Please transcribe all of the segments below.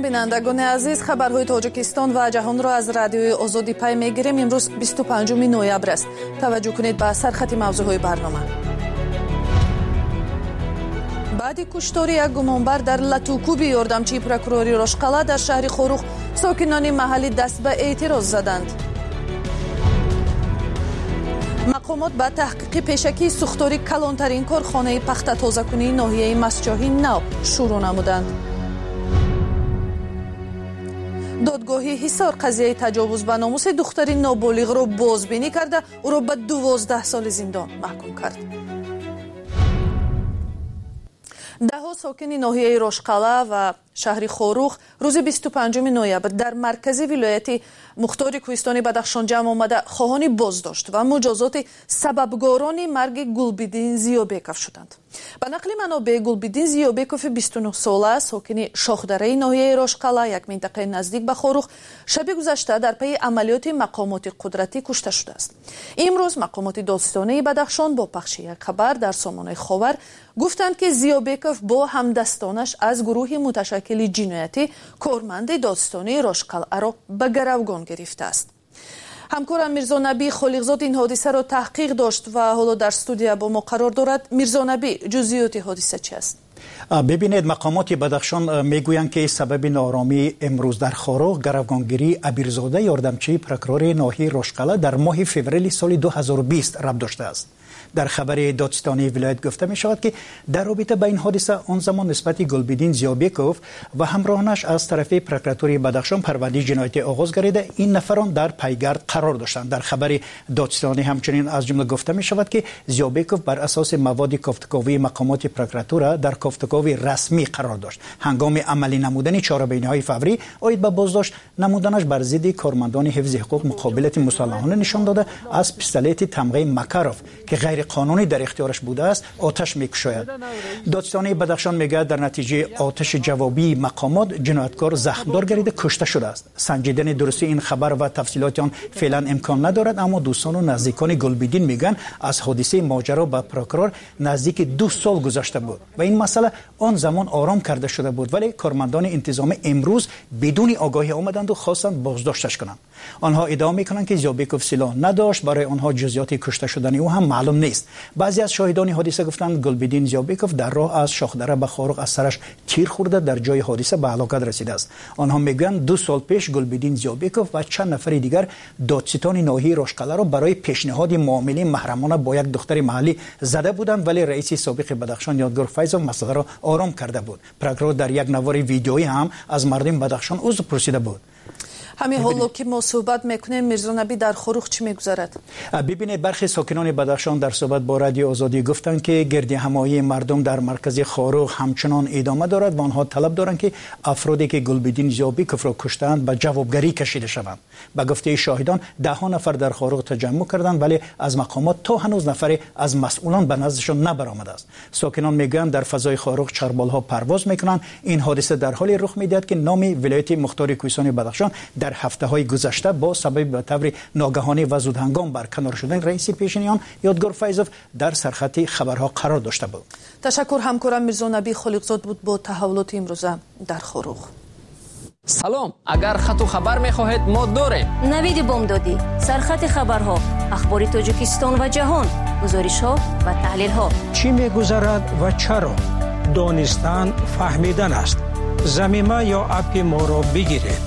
бинандагони азиз, хабарҳои тоҷикистон ва ҷаҳонро аз радиои озодӣ пай мегирем. имрӯз 25 ноябр аст. таваҷҷӯҳ кунед ба сархати мавзӯъҳои барнома. баъди куштори як гумонбар дар латукуби ёрдамчии прокурори Рошқала дар шаҳри Хорух, сокинони маҳаллӣ даст ба эътироз заданд. мақомот ба таҳқиқи пешакии сӯхтори калонтарин корхонаи пахтатозакунии ноҳияи Масҷоҳи Нав шурӯъ намуданд. додгоҳи Ҳисор қазияи таҷовуз ба номуси духтари ноболиғро бозбинӣ карда, ӯро ба 12 соли зиндон маҳкум кард. даҳо сокини ноҳияи Рошқала ва шаҳри Хорух рӯзи 25 ноябр дар маркази вилояти Мухтори Кӯҳистони Бадахшон ҷамъ омада хоҳони боздошт ва муҷозоти сабабгорони марги Гулбидин Зиёбеков шуданд. ба нақли манобеъ, Гулбидин Зиёбекови 29 сола, сокини Шохдараи ноҳияи Рошқала, як минтақаи наздик ба Хорух, шаби гузашта дар пайи амалиёти мақомоти қудратӣ кушта шудааст. имрӯз мақомоти додистонии Бадахшон бо пахши як хабар дар сомонаи Ховар гуфтанд ки Зиёбеков бо ҳамдастонаш аз гурӯҳи муташаккили ҷиноятӣ корманди додистонии Рошқалъаро ба гаравгон гирифтааст. ҳамкорам Мирзо Набӣ Холиқзод ин ҳодисаро таҳқиқ дошт ва ҳоло дар студия бо мо қарор дорад. Мирзо Набӣ, ҷузъиёти ҳодиса чи аст? бибинед, мақомоти Бадахшон мегӯянд ки сабаби ноаромии имрӯз дар Хорух гаравгонгирии Абирзода, ёрдамчии прокурори ноҳияи Рошқала дар моҳи феврали соли 2020 рабт доштааст. дар хабари додистонии вилоят гуфта мешавад ки дар робита ба ин ҳодиса он замон нисбати Гулбидин Зиёбеков ва ҳамроҳанаш аз тарафи прокуратураи Бадахшон парвандии ҷиноятӣ оғоз гардида, ин нафарон дар пайгард қарор доштанд. дар хабари додистонӣ ҳамчунин аз ҷумла гуфта мешавад ки Зиёбеков бар асоси маводи кофтуковии мақомоти прокуратура дар кофтукови расмӣ қарор дошт. ҳангоми амалӣ намудани чорабиниҳои фаврӣ оид ба боздошт намуданаш бар зидди кормандони ҳифзи ҳуқуқ муқобилати мусаллаҳона нишон дода, аз пистолети тамғаи Макаров ки ғайриқонунӣ дар ихтиёраш будааст оташ мекушояд. додистони Бадахшон мегӯяд дар натиҷаи оташи ҷавобии мақомот ҷинояткор захмдор гардида кушта шудааст. санҷидани дурустии ин хабар ва тафсилоти он феълан имкон надорад, аммо дӯстону наздикони Гулбидин мегӯянд аз ҳодисаи моҷаро ба прокурор наздики 2 сол гузашта буд ва ин масъала он замон ором карда шуда буд, вале кормандони интизомӣ имрӯз бидуни огоҳӣ омаданду хостанд боздошташ кунанд. онҳо иддао мекунанд ки Зиёбеков силоҳ надошт, барои онҳо ҷузъиёти кушта шудани ӯ ҳам маълум нест. баъзе аз шоҳидони ҳодиса гуфтанд Гулбидин Зиёбеков дар роҳ аз Шохдара ба Хорух аз сараш тир хӯрда дар ҷои ҳодиса ба ҳалокат расидааст. онҳо мегӯянд 2 сол пеш Гулбидин Зиёбеков ва чанд нафари дигар додситони ноҳияи Рошқаларо барои пешниҳоди муомилаи маҳрамона бо як духтари маҳаллӣ зада буданд, вале раиси собиқи Бадахшон Ёдгор Файзов масъаларо ором карда буд. прокурор дар як навори видеоӣ ҳам аз мардуми Бадахшон узр пурсида буд. ҳамин ҳоло ки мо суҳбат мекунем, Мирзо Набӣ, дар Хорух чӣ мегузарад? бибинед, бархи сокинони Бадахшон дар суҳбат бо радиои Озодӣ гуфтанд ки гирдиҳамоии мардум дар маркази Хорух ҳамчунон идома дорад ва онҳо талаб доранд ки афроде ки Гулбидин Зиёбековро куштаанд ба ҷавобгарӣ кашида шаванд. ба гуфтаи шоҳидон, даҳҳо нафар дар Хорух таҷаммӯъ карданд, вале аз мақомот то ҳанӯз нафаре аз масъулон ба наздашон набаромадааст. сокинон мегӯянд дар фазои Хорух чарболҳо парвоз мекунанд. ин ҳодиса дар ҳоле рух медиҳад ки номи вилояти Мухтори Кӯҳистони Бадахшон дар ҳафтаҳои гузашта бо сабаби ба таври ногаҳонӣ ва зудҳангом барканор шудани раиси пешини он Ёдгор Файзов дар сархати хабарҳо қарор дошта буд. ташаккур. ҳамкорам Мирзо Набӣ Холиқзод буд бо таҳаввулоти имрӯза дар Хорух. салом, агар хату хабар мехоҳед мо дорем. навиди бомдодӣ, сархати хабарҳо, ахбори Тоҷикистон ва ҷаҳон, гузоришҳо ва таҳлилҳо. чӣ мегузарад ва чаро? донистан фаҳмидан аст. замима ё апи моро бигиред.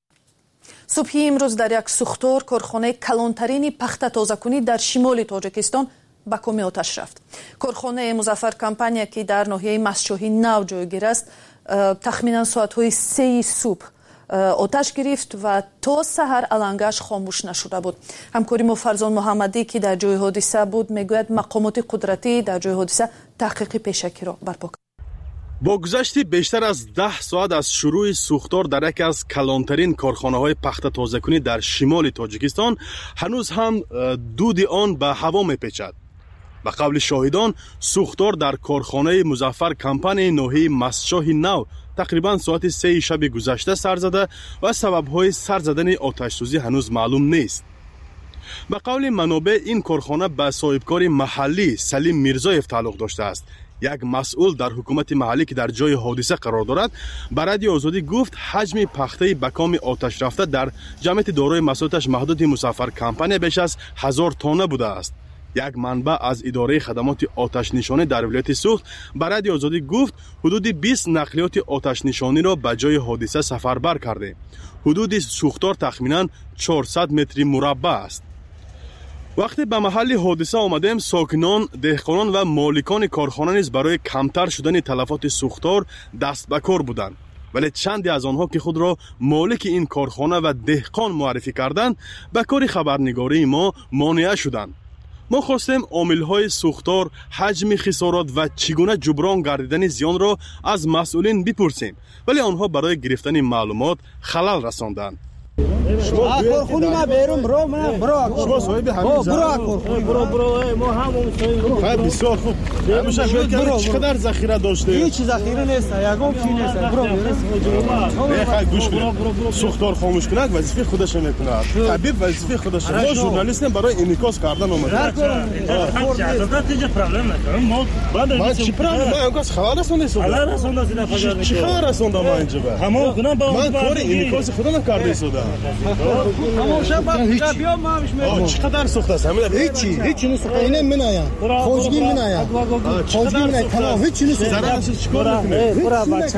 субҳи имрӯз дар як сӯхтор корхонаи калонтарини пахтатозакунӣ дар шимоли Тоҷикистон ба кӯми оташ рафт. корхонаи Музаффар компания ки дар ноҳияи Масҷоҳи Нав ҷойгир аст, тахминан соатҳои 3 субҳ оташ гирифт ва то саҳар алангаш хомӯш нашуда буд. ҳамкори мо Фарзон Муҳаммадӣ ки дар ҷои ҳодиса буд мегӯяд мақомоти қудратӣ дар ҷои ҳодиса таҳқиқи пешакиро барпо кард. бо гузашти бештар аз 10 соат аз шурӯъи сӯхтор дар яке аз калонтарин корхонаҳои пахтатозакунӣ дар шимоли Тоҷикистон ҳанӯз ҳам дуди он ба ҳаво мепечад. ба қавли шоҳидон, сӯхтор дар корхонаи Музаффар компанияи ноҳияи Масҷоҳи Нав тақрибан соати 3 шаби гузашта сар зада ва сабабҳои сар задани оташсӯзӣ ҳанӯз маълум нест. ба қавли манобеъ, ин корхона ба соҳибкори маҳаллӣ Салим Мирзоев тааллуқ доштааст یک مسئول در حکومت محلی که در جای حادثه قرار دارد به رادیو آزادی گفت حجم پخته بکام آتش رفته در جمعیت دارای مسئولیتش محدود مسافر کمپانی بیش از 1000 تانه بوده است. یک منبع از اداره خدمات آتش نشانی در ولایت سوخت به رادیو آزادی گفت حدود 20 نقلیات آتش نشانی را به جای حادثه سفربر کرده. حدود سوختار تخمینا 400 متر مربع است. وقتی به محل حادثه آمدیم ساکنان، دهقانان و مالکان کارخانه نیز برای کمتر شدن تلفات سوختار دست به کار بودند. ولی چندی از آنها که خود را مالک این کارخانه و دهقان معرفی کردند به کار خبرنگاری ما مانع شدند. ما خواستیم عامل‌های سوختار، حجم خسارات و چگونه جبران گردیدن زیان را از مسئولین بپرسیم، ولی آنها برای گرفتن معلومات خلل رساندند. کارخونه ما بیرون برو شما صاحب همین برو ما همون خیلی بسیار خوب همیشه فکر چقدر ذخیره داشته هیچ ذخیره نیست یگام چی نیست برو بخوای گوش کن سوختار خاموش کنه وظیفه خودش میکنه طبیب وظیفه خودش ما ژورنالیستیم برای انعکاس کردن اومدیم اجازه دیگه پرابلم ندارم ما چی پرابلم ما انعکاس خبر رسوندیم خبر رسوندیم چی خبر رسوندم ما اینجا همون کنم با من کار انعکاس خودم کرده شده چقدر سوخته است همین هیچی نیست اینه منایا خوشگی منایا تمام هیچی نیست زرش چیکار میکنه برو بچه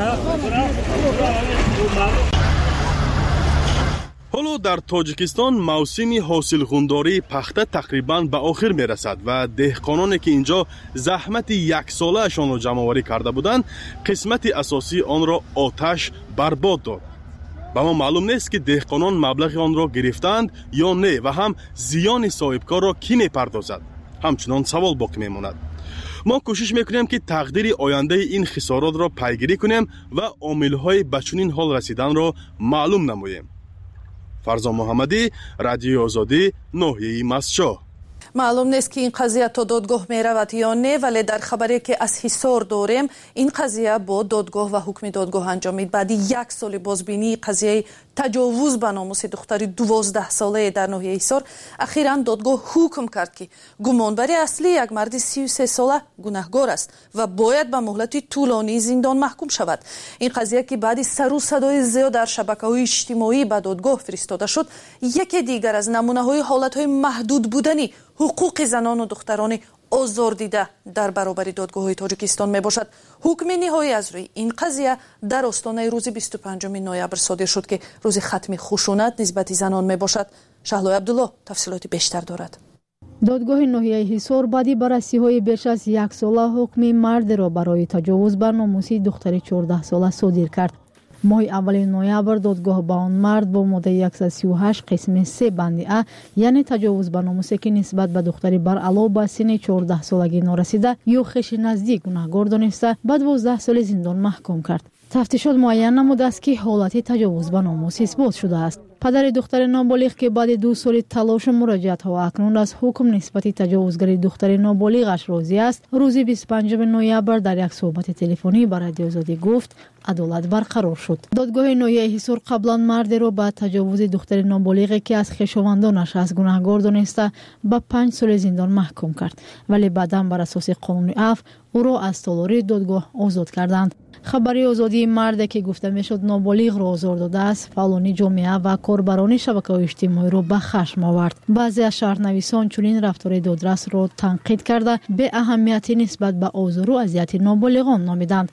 حالا در تاجیکستان موسم حاصلخونداری پخته تقریباً به آخر میرسد و دهقانانی که اینجا زحمت یک ساله اشان را جمع آوری کرده بودند قسمت اساسی آن را آتش برباد داد. به ما معلوم نیست که دهقانان مبلغ آن را گرفتند یا نه و هم زیان صاحبکار را کی میپردازد همچنان سوال باقی میماند. ما کوشش میکنیم که تقدیر آینده این خسارات را پیگیری کنیم و عامل‌های به چنین حال رسیدن را معلوم نماییم. فرزان محمدی، رادیو آزادی، ناحیه مسجد. معلوم نیست که این قضیه تا دادگاه می رود یا نه، ولی در خبری که از حصار داریم این قضیه با دادگاه و حکم دادگاه انجامید. بعد 1 سال بازبینی قضیه تجاوز به ناموس دختری 12 ساله در ناحیه حصار اخیراً دادگاه حکم کرد که گمانبر اصلی یک مرد 33 ساله گناهکار است و باید به مهلت طولانی زندان محکوم شود. این قضیه که بعد سر و صدای زیاد در شبکه‌های اجتماعی به دادگاه فرستاده شد یکی دیگر از نمونه‌های حالت‌های محدود بودنی حقوق زنان و دختران آزاردیده در برابر دادگاه‌های تاجیکستان میباشد. حکم نهایی از روی این قضیه در آستانه روز 25 نوامبر صادر شد که روز ختم خشونت نسبت زنان میباشد. شهلای عبدالله تفصیلات بیشتر دارد. دادگاه ناحیه حصار بعد بررسی‌های بیش از 1 ساله حکم مرد را برای تجاوز بر ناموس دختر 14 ساله صادر کرد. ماه اول نوامبر دادگاه با آن مرد با ماده 138 قسم 3 بند ا یعنی تجاوز بر ناموس که نسبت به دختری بر علاوه به سن 14 سالگی نارسیده یا خویش نزدیک گناهکار دانسته به 12 سال زندان محکوم کرد. تفتیشات معین نموده است که حالت تجاوز به ناموس اثبات شده است. پدر دختر نابالغ که بعد 2 سال تلاش و مراجعت ها اکنون از حکم نسبت تجاوزگری دختر نابالغش راضی است، روز 25 نوامبر در یک صحبت تلفنی با رادیو آزادی گفت عدالت برقرار شد. دادگاه ناحیه حصار قبلا مرد را با تجاوز دختر نابالغ که از خویشاوندانش از گناهکار دانسته به 5 سال زندان محکوم کرد، ولی بعدا بر اساس قانون عفو او را از تالاری دادگاه آزاد کردند. خبری آزادی مرد که گفته میشد نابالغ را آزار داده است فعالان جامعه و کاربران شبکه‌های اجتماعی را به خشم آورد. بعضی از شهرنویسان چنین رفتار دادرس را تنقید کرده به اهمیتی نسبت به آزار و اذیت نابالغان نامیدند.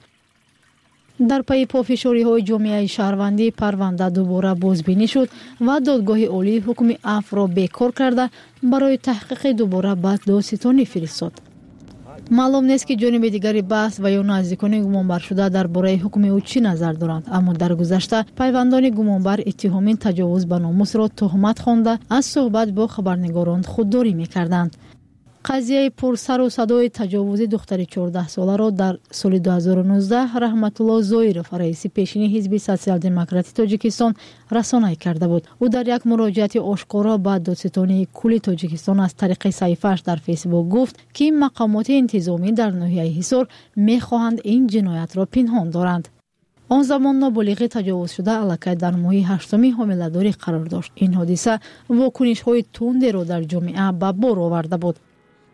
در پی پافشاری‌های جامعه شهروندی پرونده دوباره بازبینی شد و دادگاه عالی حکم عفو را بیکار کرده برای تحقیق دوباره به دادستانی فرستاد. معلوم نیست که جانب دیگری بحث و یا نزدیکان گمانبر شده درباره حکم او چی نظر دارند، اما در گذشته پیوندان گمانبر اتهام تجاوز به ناموس را تهمت خوانده از صحبت با خبرنگاران خودداری می‌کردند. قضیه پرسر و صدای تجاوز دختر 14 ساله را در سال 2019 رحمت الله زایرف رئیس پیشین حزب سوسیال دموکراتی تاجیکستان رسانه‌ای کرده بود. او در یک مراجعه آشکارا به دادستانی کل تاجیکستان از طریق صفحه‌اش در فیسبوک گفت که مقامات انتظامی در ناحیه حصار می‌خواهند این جنایت را پنهان دارند. آن زمان نابالغ تجاوز شده الکی در ماه 8 حامله‌داری قرار داشت. این حادثه واکنش‌های تند را در جامعه به بار آورده بود.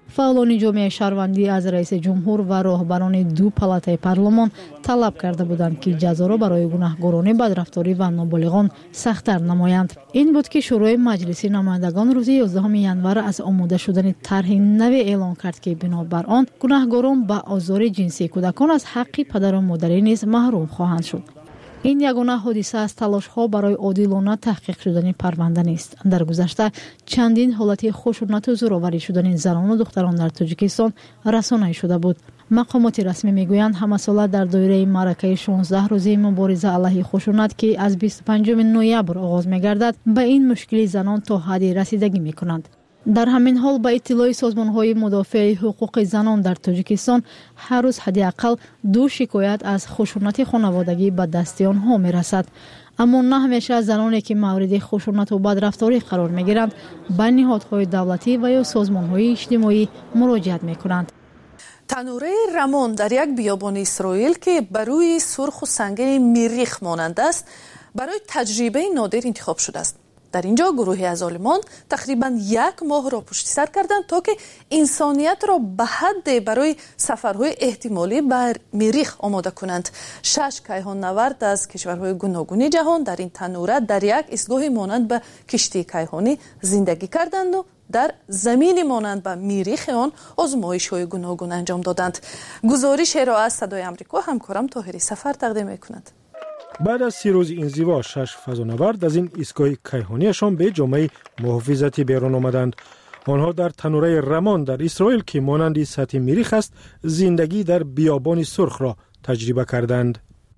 فعالان جامعه شهروندی از رئیس جمهور و راهبران دو پالاتای پارلمان طلب کرده بودند که جزا را برای گناهکاران بدرفتاری و نابالغان سخت‌تر نمایند. این بود که شورای مجلس نمایندگان روز 11 ینور از آماده شدن طرح نو اعلان کرد که بنابر آن گناهکاران با آزار جنسی کودکان از حق پدر و مادری نیز محروم خواهند شد. این یگانه حادثه از تلاش‌ها برای عادلانه تحقیق شدن پرونده نیست. در گذشته چندین حالت خشونت و زورآوری شدن زنان و دختران در تاجیکستان رسانه‌ای شده بود. مقامات رسمی میگویند همه ساله در دایره معرکه 16 روزه مبارزه علیه خشونت که از 25 نوامبر آغاز می‌گردد به این مشکل زنان تا حدی رسیدگی می‌کنند. در همین حال با اطلاع سازمان‌های مدافع حقوق زنان در تاجیکستان هر روز حداقل 2 شکایت از خشونت خانوادگی به دست آنها می‌رسد. اما نه همیشه زنانی که مورد خشونت و بدرفتاری قرار می‌گیرند به نهادهای دولتی و یا سازمان‌های اجتماعی مراجعت می‌کنند. تنوره رمان در یک بیابان اسرائیل که بر روی سرخ و سنگین میریخ مانند است برای تجربه نادر انتخاب شده است. در اینجا گروهی از عالمان تقریباً 1 ماه را پشت سر کردند تا که انسانیت را به حد برای سفرهای احتمالی بر مریخ آماده کنند. 6 کیهان نورد از کشورهای گوناگون جهان در این تنوره در یک ایستگاه مانند به کشتی کیهانی زندگی کردند و در زمین مانند به مریخ آن آزمایش‌های گوناگون انجام دادند. گزارش را از صدای آمریکا همکارم طاهری سفر تقدیم می‌کند. بعد از 3 روز انزوا 6 فضانورد از این ایستگاه کیهانیشان به جامعه محافظتی بیرون آمدند. آنها در تنوره رمان در اسرائیل که مانند سطح مریخ است زندگی در بیابان سرخ را تجربه کردند.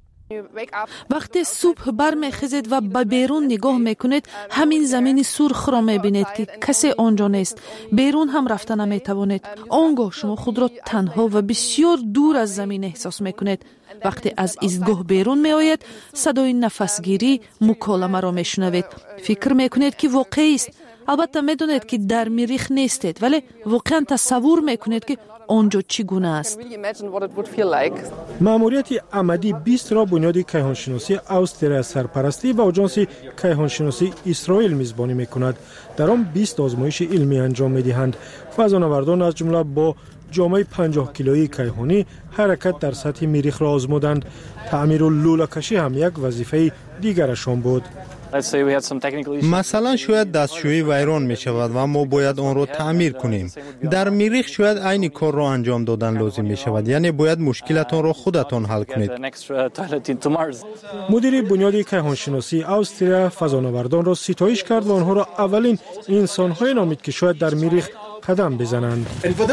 وقتی صبح برمیخیزید و به بیرون نگاه میکنید همین زمین سرخ را میبینید که کسی آنجا نیست. بیرون هم رفتن نمیتوانید. آنگاه شما خود را تنها و بسیار دور از زمین احساس میکنید. وقتی از ایستگاه بیرون میآیید صدای نفسگیری مکالمه را میشنوید. فکر میکنید که واقعی است. البته میدونید که در مریخ نیستید ولی واقعا تصور میکنید که آنجا چگونه است. مأموریت عمدی 20 را بنیاد کیهانشناسی استرالیا سرپرستی و آژانس کیهانشناسی اسرائیل میزبانی میکند. در آن 20 آزمایش علمی انجام میدهند. فضانوردان از جمله با جامعه 50 کیلویی کیهانی حرکت در سطح مریخ را آزمودند. تعمیر و لوله‌کشی هم یک وظیفه دیگرشان بود. مثلا شاید دستشویی ویران می شود و ما باید آن را تعمیر کنیم. در مریخ شاید عین کار را انجام دادن لازم می شود، یعنی باید مشکلتان را خودتان حل کنید. مدیر بنیاد کیهانشناسی استرالیا فضانوردان را ستایش کرد و آنها را اولین انسان‌های نامید که شاید در مریخ قدم بزنند.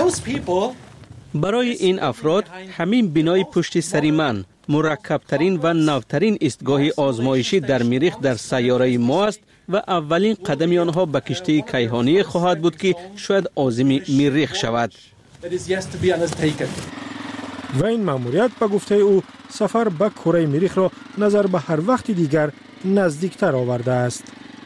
برای این افراد همین بنای پشت سر من مرکبترین و نوترین ایستگاه آزمایشی در مریخ در سیاره ما است و اولین قدم آنها به کشتی کیهانی خواهد بود که شاید عازم مریخ شود. و این مأموریت به گفته او سفر به کره مریخ را نظر به هر وقت دیگر نزدیکتر آورده است.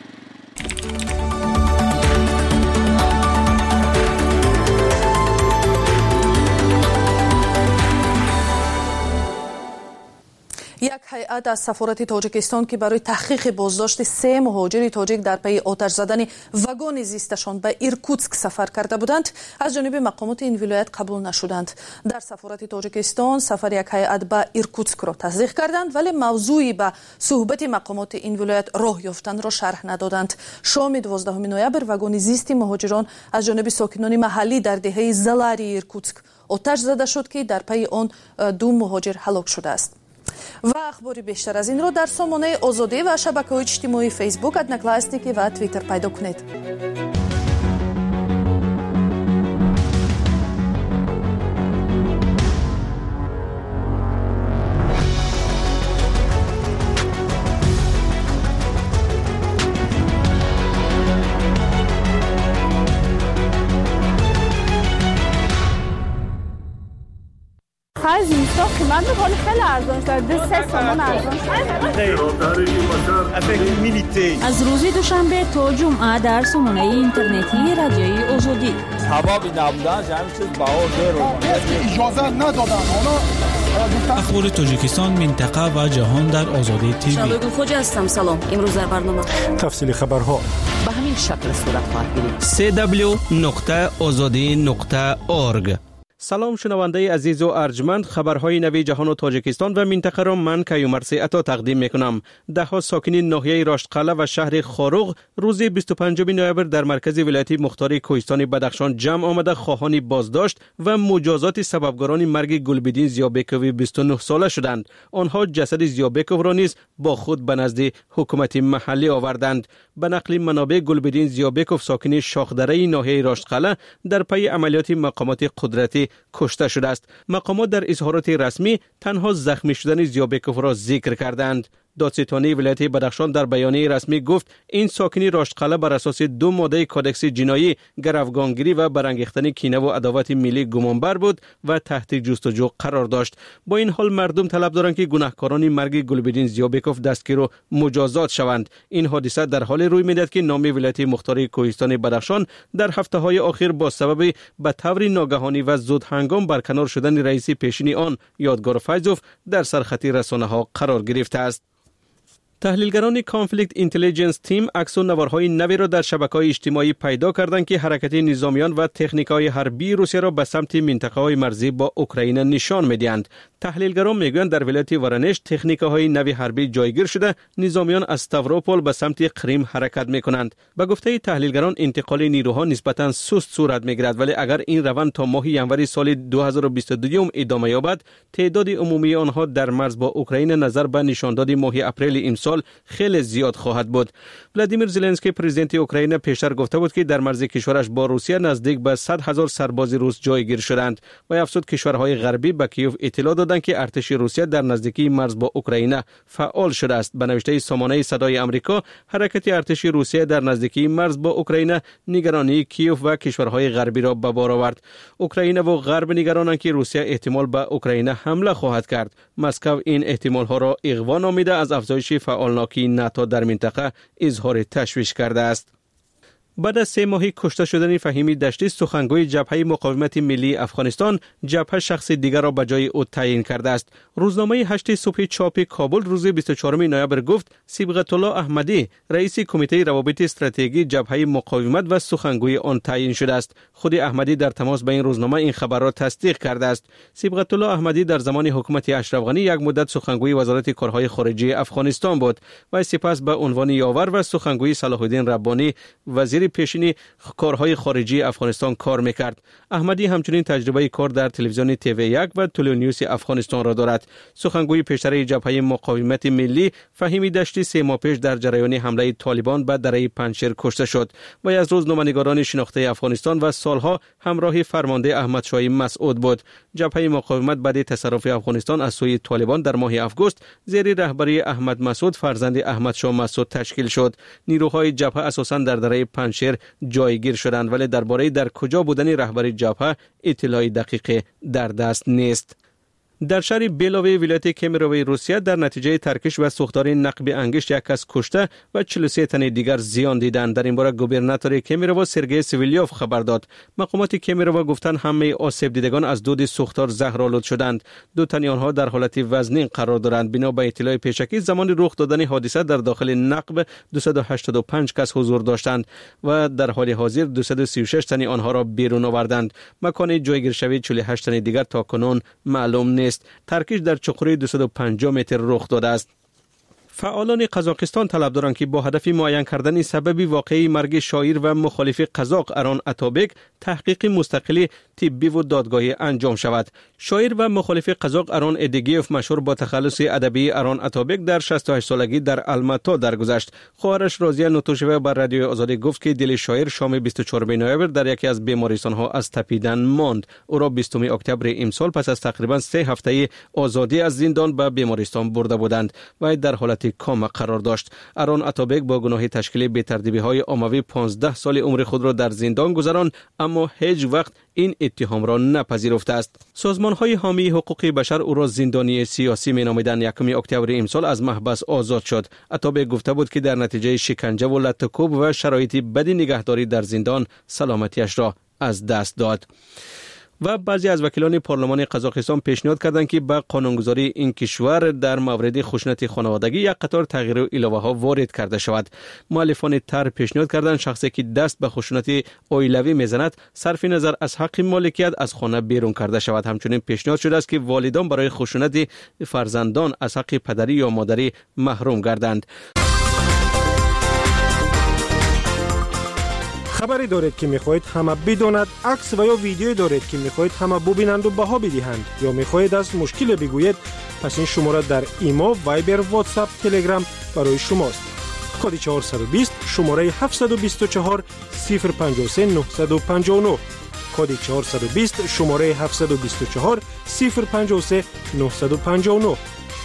یک هیئت از سفارت تاجیکستان که برای تحقیق بازداشت 3 مهاجر تاجیک در پی آتش زدن واگن زیستشان به ایرکوتسک سفر کرده بودند از جانب مقامات این ولایت قبول نشدند. در سفارت تاجیکستان سفر یک هیئت به ایرکوتسک را تصدیق کردند ولی موضوعی به صحبت مقامات این ولایت راه یافتن را شرح ندادند. شام 12 نوامبر واگن زیست مهاجران از جانب ساکنان محلی در دهه زلاری ایرکوتسک آتش زده شد که در پی آن 2 مهاجر هلاک شده است. و اخباری بیشتر از این را در سامانه آزادی و شبکه‌های اجتماعی فیسبوک، ادناکلاستیکی و توییتر پیدا کنید. از اینستا قیمت میکنه خیلی ارزان شده 3 تومان ارزان شده. از روز دوشنبه تا جمعه در سامانه اینترنتی رادیوی آزادی حبابی نبودن جمعی چیز بهار اجازه ندادن. اخبار تاجیکستان، منطقه و جهان در آزادی تیوی. شبگون خوج هستم. سلام. امروز در برنامه تفصیل خبرها. به همین این شکل صورت خواهد گرفت. www.azadi.org. سلام شنونده عزیز و ارجمند، خبرهای نوی جهان و تاجیکستان و منطقه را من کیومرثی عطا تقدیم میکنم. دهها ساکنین ناحیه راشدقلعه و شهر خاروغ روز 25 نوامبر در مرکز ولایت مختار کوهستان بدخشان جمع آمده خواهان بازداشت و مجازات سببگاران مرگ گلبدین زیابکوی 29 ساله شدند. آنها جسد زیابکوف را نیز با خود به نزد حکومت محلی آوردند. به نقل منابع گلبدین زیابکوف ساکن شاخدره ناحیه راشدقلعه در پی عملیات مقامات قدرتی کشته شده است. مقامات در اظهارات رسمی تنها زخمی شدن زیابکوف را ذکر کردند. دادستانی ولایت بدخشان در بیانیه رسمی گفت این ساکنی راشدقلعه بر اساس 2 ماده کدکس جنایی گروگانگیری و برانگیختن کینه و عداوت ملی گمانبر بود و تحت جستجو قرار داشت. با این حال مردم طلب دارند که گناهکاران مرگ گلبدین زیابکوف دستگیر و مجازات شوند. این حادثه در حال روی می‌دهد که نام ولایت مختار کوهستان بدخشان در هفته‌های اخیر با سبب به طور ناگهانی و زود هنگام برکنار شدن رئیس پیشین آن یادگار فیضوف در سرخط رسانه‌ها قرار گرفته است. تحلیلگران کانفلیکت اینتلیجنس تیم عکس و نوارهای نوی را در شبکه‌های اجتماعی پیدا کردند که حرکت نظامیان و تکنیک‌های حربی روسیه را به سمت منطقه‌های مرزی با اوکراین نشان می‌دهند. تحلیلگران میگویند در ولایت وارانش تکنیک‌های نوی حربی جایگیر شده، نظامیان از ستاوروپول به سمت کریم حرکت می‌کنند. به گفته تحلیلگران انتقال نیروها نسبتاً سست صورت می‌گیرد، ولی اگر این روند تا ماه ژانویه سال 2022 ادامه یابد، تعداد عمومی آنها در مرز با اوکراین نظر به نشانداد ماه اپریل امسال خیلی زیاد خواهد بود. ولادیمیر زلنسکی پرزیدنت اوکراین پیشتر گفته بود که در مرز کشورش با روسیه نزدیک به 100,000 سرباز روس جایگیر شدند و افزود کشورهای غربی به کیوف اطلاع دادند که ارتش روسیه در نزدیکی مرز با اوکراین فعال شده است. به نوشته سامانه صدای آمریکا، حرکت ارتش روسیه در نزدیکی مرز با اوکراین نگرانی کیوف و کشورهای غربی را به بار آورد. اوکراین و غرب نگرانند که روسیه احتمال به اوکراین حمله خواهد کرد. مسکو این احتمال ها را اغوا نامیده از افزایش فعالناکی ناتو در منطقه اظهار تشویش کرده است. بعد از 3 ماهی کشته شدن فهیمی دشتی، سخنگوی جبهه مقاومت ملی افغانستان جبهه شخص دیگر را به جای او تعیین کرده است. روزنامه 8 صبح چاپ کابل روز 24 نوامبر گفت صبغت الله احمدی رئیس کمیته روابط استراتژیکی جبهه مقاومت و سخنگوی آن تعیین شده است. خود احمدی در تماس با این روزنامه این خبر را تصدیق کرده است. صبغت الله احمدی در زمان حکومت اشرف غنی یک مدت سخنگوی وزارت کارهای خارجه افغانستان بود و سپس به عنوان یاور و سخنگوی صلاح الدین ربانی وزیر پیشین کارهای خارجی افغانستان کار میکرد. احمدی همچنین تجربه کار در تلویزیون TV1 و تلونیوس افغانستان را دارد. سخنگوی پیشتر جبهه مقاومت ملی فهیمی دشتی 3 ماه پیش در جریان حمله طالبان به دره پنجشیر کشته شد و از روزنامه‌نگاران شناخته افغانستان و سالها همراه فرمانده احمد شاه مسعود بود. جبهه مقاومت بعد تصرف افغانستان از سوی طالبان در ماه آگوست زیر رهبری احمد مسعود فرزند احمد شاه مسعود تشکیل شد. نیروهای جبهه اساساً در دره پنجشیر جایگیر شدند، ولی درباره در کجا بودن رهبر جبهه اطلاعی دقیق در دست نیست. در شهر بیلاوی ولایت کمیروی روسیه در نتیجه ترکش و سوختار نقب انگشت یک کس کشته و 43 تن دیگر زیان دیدند. در این باره گوبرناتور کمیرو سرگئی سویلیوف خبر داد. مقامات کمیرو گفتند همه آسیب دیدگان از دود سوختار زهرآلود شدند. 2 تن آنها در حالت وزنین قرار دارند. بنا به اطلاع پیشکی زمان رخ دادن حادثه در داخل نقب 285 کس حضور داشتند و در حال حاضر 236 تن آنها را بیرون آوردند. مکان جایگیر شوی 48 تن دیگر تا کنون معلوم نیست. ترکش در چقره 250 متر رخ داده است. فعالان قزاقستان طلب دارند که با هدف معین کردن سبب واقعی مرگ شاعر و مخالف قزاق اران اتابک تحقیق مستقل طبی و دادگاهی انجام شود. شاعر و مخالف قزاق اران ادگیف مشهور با تخلص ادبی اران اتابک در 68 سالگی در الماتا درگذشت. خواهرش راضیه نوتوشوه بر رادیو آزادی گفت که دل شاعر شام 24 نوامبر در یکی از بیمارستان‌ها از تپیدن ماند. او را 20 اکتبر امسال پس از تقریبا 3 هفته آزادی از زندان به بیمارستان برده بودند و در حالت کام قرار داشت. اران اتابک با گناه تشکیل بی‌ترتیبی‌های عمومی 15 سال عمر خود را در زندان گذراند، اما هیچ وقت این اتهام را نپذیرفته است. سازمان‌های حامی حقوق بشر او را زندانی سیاسی می‌نامیدند. 1 اکتبر امسال از محبس آزاد شد. اتابک گفته بود که در نتیجه شکنجه و لط‌وکوب و شرایط بد نگهداری در زندان سلامتیش را از دست داد. و بعضی از وکیلان پارلمان قزاقستان پیشنهاد کردند که به قانونگذاری این کشور در مورد خشونت خانوادگی یک قطار تغییر و علاوه ها وارد کرده شود. مؤلفان طرح پیشنهاد کردند شخصی که دست به خشونت عائلوی میزند صرف نظر از حق مالکیت از خانه بیرون کرده شود. همچنین پیشنهاد شده است که والدان برای خشونت فرزندان از حق پدری یا مادری محروم گردند. خبری دارید که میخواهید همه بداند، عکس و یا ویدیویی دارید که میخواهید همه ببینند و بها بدهند، یا میخواهید از مشکل بگویید، پس این شماره در ایمو، وایبر، واتساپ، تلگرام برای شماست. کد 420 شماره 724 053 959. کد 420 شماره 724 053 959.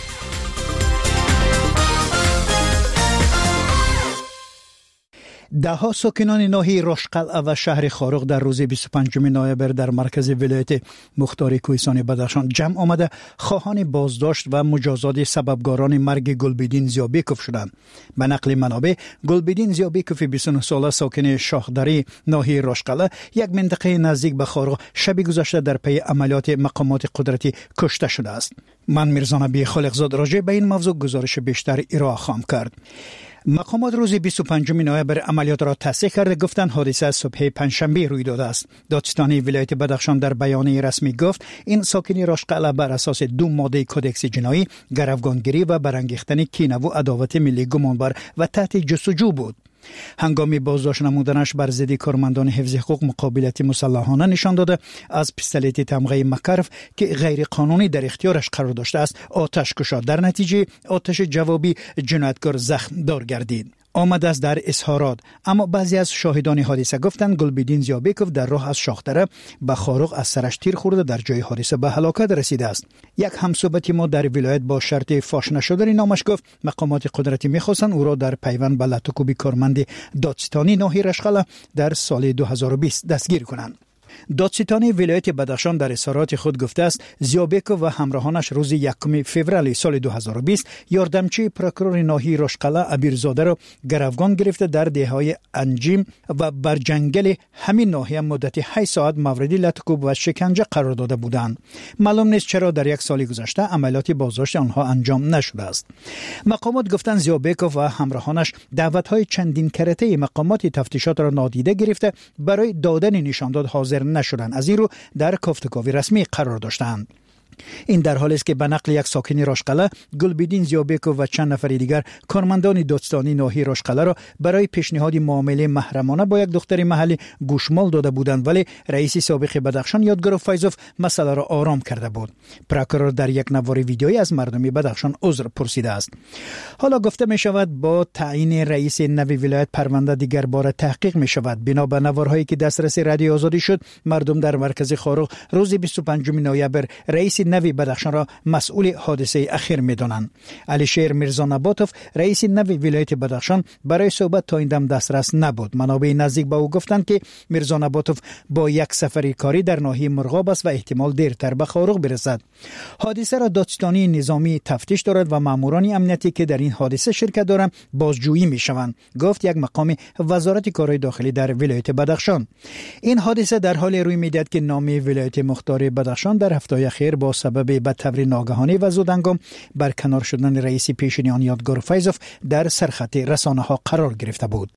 دهها ساکنان ناحیه رشقلعه و شهر خاروق در روز 25 نوامبر در مرکز ولایت مختار کوهستان بدخشان جمع آمده خواهان بازداشت و مجازات سببگاران مرگ گلبدین زیابیکوف شدند. به نقل منابع، گلبدین زیابیکوف 29 ساله ساکن شاخدری ناحیه رشقلعه یک منطقه نزدیک به خاروق شب گذشته در پی عملیات مقامات قدرتی کشته شده است. من میرزا نبی خالقزاد راجع به این موضوع گزارش بیشتر ارائه خواهم کرد. مقامات روز 25 نوامبر عملیات را تصحیح کرده گفتند حادثه صبح پنجشنبه روی داده است. دادستانی ولایت بدخشان در بیانیه رسمی گفت این ساکنی رشقلعه بر اساس 2 ماده کدکس جنایی گروگانگیری و برانگیختن کینه و عداوت ملی گمانبر و تحت جستجو بود. هنگامی بازداشت نمودنش بر ضد کارمندان حفظ حقوق مقابلت مسلحانه نشان داده از پیستولت تمغه مکرف که غیر قانونی در اختیارش قرار داشته است آتش کشید. در نتیجه آتش جوابی جنایتکار زخم دار گردید. آمده است در اظهارات، اما بعضی از شاهدان حادثه گفتند گلبدین زیابیکوف در راه از شاختره به خاروق از سرش تیر خورده در جای حادثه به هلاکت رسیده است. یک همصحبت ما در ولایت با شرط فاش نشدن نامش گفت مقامات قدرتی می‌خواستند او را در پیوند به لطوکوبی کارمند دادستانی ناحیه رشقلعه در سال 2020 دستگیر کنند. دادستانی ولایت بدخشان در اظهارات خود گفته است زیابیکوف و همراهانش روز 1 فوریه سال 2020 یاردمچی پروکورور ناحیه رشقلعه عبیرزاده را گروگان گرفته در دههای انجیم و برجنگل همین ناحیه مدت 8 ساعت مورد لطکوب و شکنجه قرار داده بودند. معلوم نیست چرا در یک سال گذشته عملیات بازداشت آنها انجام نشده است. مقامات گفتند زیابیکوف و همراهانش دعوت‌های چندین کرته مقامات تفتیشات را نادیده گرفته برای دادن نشانداد حاضر نشدند. از این رو در کافتکاوی رسمی قرار داشتند. این در حالی است که به نقل یک ساکن رشقلعه گلبدین زیابیکوف و چند نفر دیگر کارمندان دادستانی ناحیه رشقلعه را برای پیشنهاد معامله محرمانه با یک دختر محلی گوشمال داده بودند، ولی رئیس سابق بدخشان یادگار فیضوف مسئله را آرام کرده بود. پروکورور در یک نوار ویدیویی از مردم بدخشان عذر پرسیده است. حالا گفته می شود با تعیین رئیس نوی ولایت پرونده دیگر بار تحقیق می شود. بنا به نوارهایی که دسترس رادیو آزادی شد، مردم در مرکز خاروق روز 25 نوامبر رئیس نوی بدخشان را مسئول حادثه اخیر می‌دانند. علیشیر میرزا نباتوف رئیس نوی ولایت بدخشان برای صحبت تا این دم دسترس نبود. منابع نزدیک به او گفتند که میرزا نباتوف با یک سفر کاری در ناحیه مرغاب است و احتمال دیرتر به خاروق برسد. حادثه را دادستانی نظامی تفتیش دارد و ماموران امنیتی که در این حادثه شرکت دارند بازجویی می‌شوند، گفت یک مقام وزارت کارهای داخلی در ولایت بدخشان. این حادثه در حال روی می‌دهد که نام ولایت مختار بدخشان در هفته اخیر با سبب به طور ناگهانی و زودهنگام برکنار شدن رئیس پیشین آن یادگار فیضوف در سرخط رسانه‌ها قرار گرفته بود.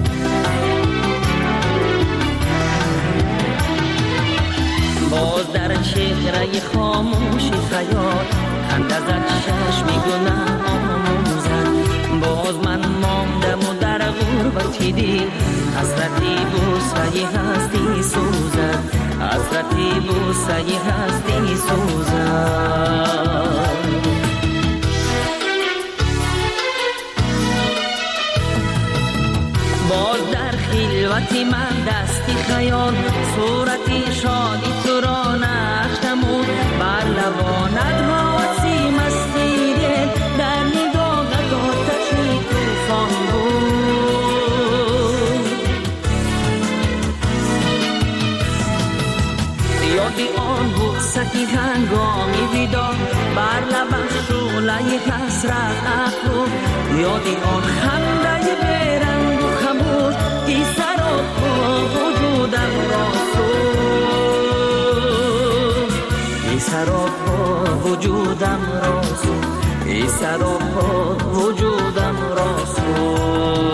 باز در چهره خاموش خیال خنده زد چشم گناه باز من ماندم و در غربتی دل حسرتی بوسه هستی سوزد حسرتی بوسه هستی سوزد باز در خلوتی من دستی خیال صورتی شادی تو را نشتمون بر لبانت حاسی مستی دل در نگاهت آتشی توفان بود یادی آن بوستی هنگامی بیدار بر لبش شعله حسرت افروز یادی آن خنده برنگ و خموش که سر و پا وجودم را سوز سراپا وجودم راسو ای سراپا وجودم راسو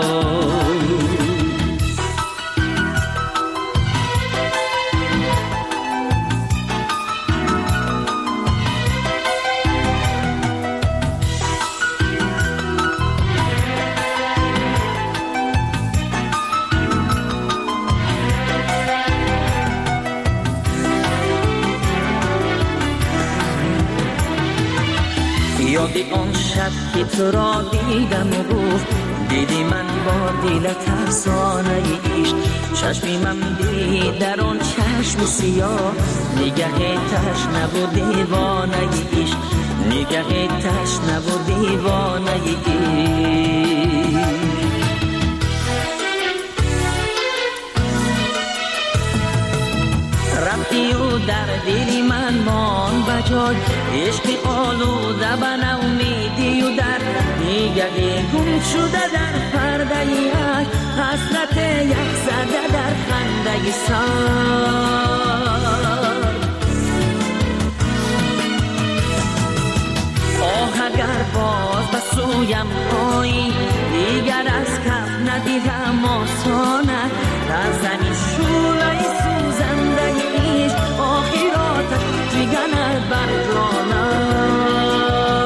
یادی آن شب که تو را دیدم و گفت دیدی من با دلت افسانه عشق چشمی من دید در آن چشم سیاه نگه تشنه و دیوانه عشق نگه تشنه و دیوانه عشق رفتی و در دلی من مان بجای عشق آلوده به نومیدی و در نگه گم شده در پرده یک حسرت یک زده در خنده سر آه اگر باز به سویم پایی دیگر از کف ندیدم آسانه در زمین شولای سوزنده ایش آخراتش فیگند بر جانت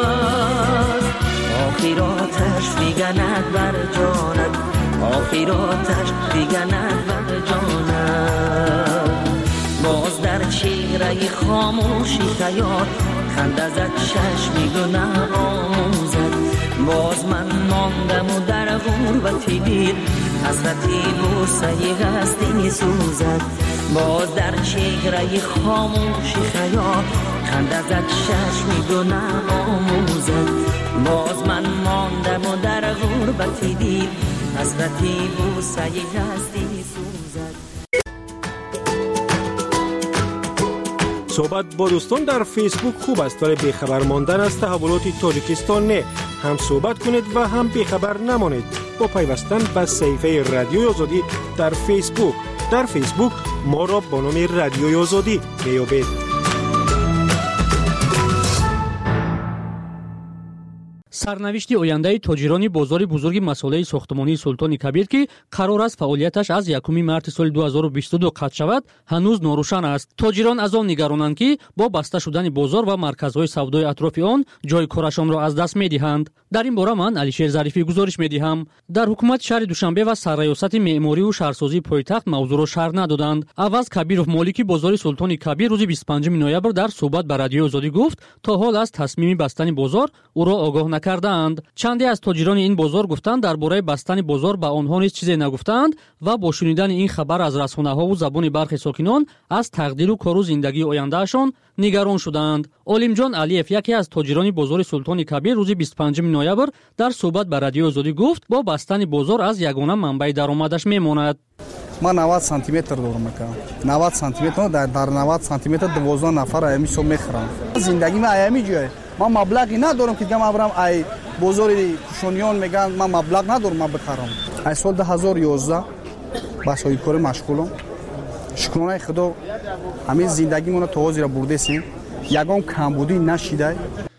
آخراتش فیگند بر جانت آخراتش فیگند بر جانت باز در چهره خاموشی خیال خنده زد چشمی گناه آموزد باز من ماندم و در غربت دید حسرتی بوسه هستی سوزد باز در چهره خاموشی خیال خنده زد چشمی گناه آموزد باز من ماندم و در غربت دید حسرتی بوسه هستی سوزد صحبت با دوستان در فیسبوک خوب است ولی بیخبر ماندن از تحولات تاجیکستان نه. هم صحبت کنید و هم بیخبر نمانید با پیوستن به صفحه رادیوی آزادی در فیسبوک. در فیسبوک ما را با نام رادیوی آزادی میابید. سرنوشت آینده تاجران بازار بزرگ مساله ساختمانی سلطان کبیر که قرار است فعالیتش از 1 مارس سال 2022 قطع شود هنوز ناروشن است. تاجران از آن نگرانند که با بسته شدن بازار و مرکزهای سودای اطراف آن جای کارشان را از دست می‌دهند. در این باره من علیشیر ظریفی گزارش می‌دهم. در حکومت شهر دوشنبه و سرریاست معماری و شهرسازی پایتخت موضوع را شرح ندادند. عوض کبیرов مالکی بازار سلطان کبیر روز 25 نوامبر در صحبت با رادیو آزادی گفت تا حال از تصمیم بستن بازار او را آگاه نکردند. چندی از تاجران این بازار گفتند درباره بستن بازار به آنها نیز چیزی نگفتند و با شنیدن این خبر از رسانه‌ها و زبان برخی ساکنان از تقدیر و کار و زندگی آیندهشان نگران شدند. علیمجان علیف یکی از تاجران بازار سلطان کبیر روز 25 نوامبر در صحبت با رادیو آزادی گفت با بستن بازار از یگانه منبع درآمدش میماند. من 90 سانتی متر دور میکنم. 90 سانتی متر در 90 سانتی متر 12 نفر ایمی سو میخرم. زندگی من ایمی جوه. من مبلغی ندارم که گم ابرام ای بازار کشونیان میگن من مبلغ ندارم من بخرم. ای سال 2011 با صاحبکار مشغولم. شکرانه خدا همین زندگیمون توازی را بردیم. یگان کمبودی نشیده.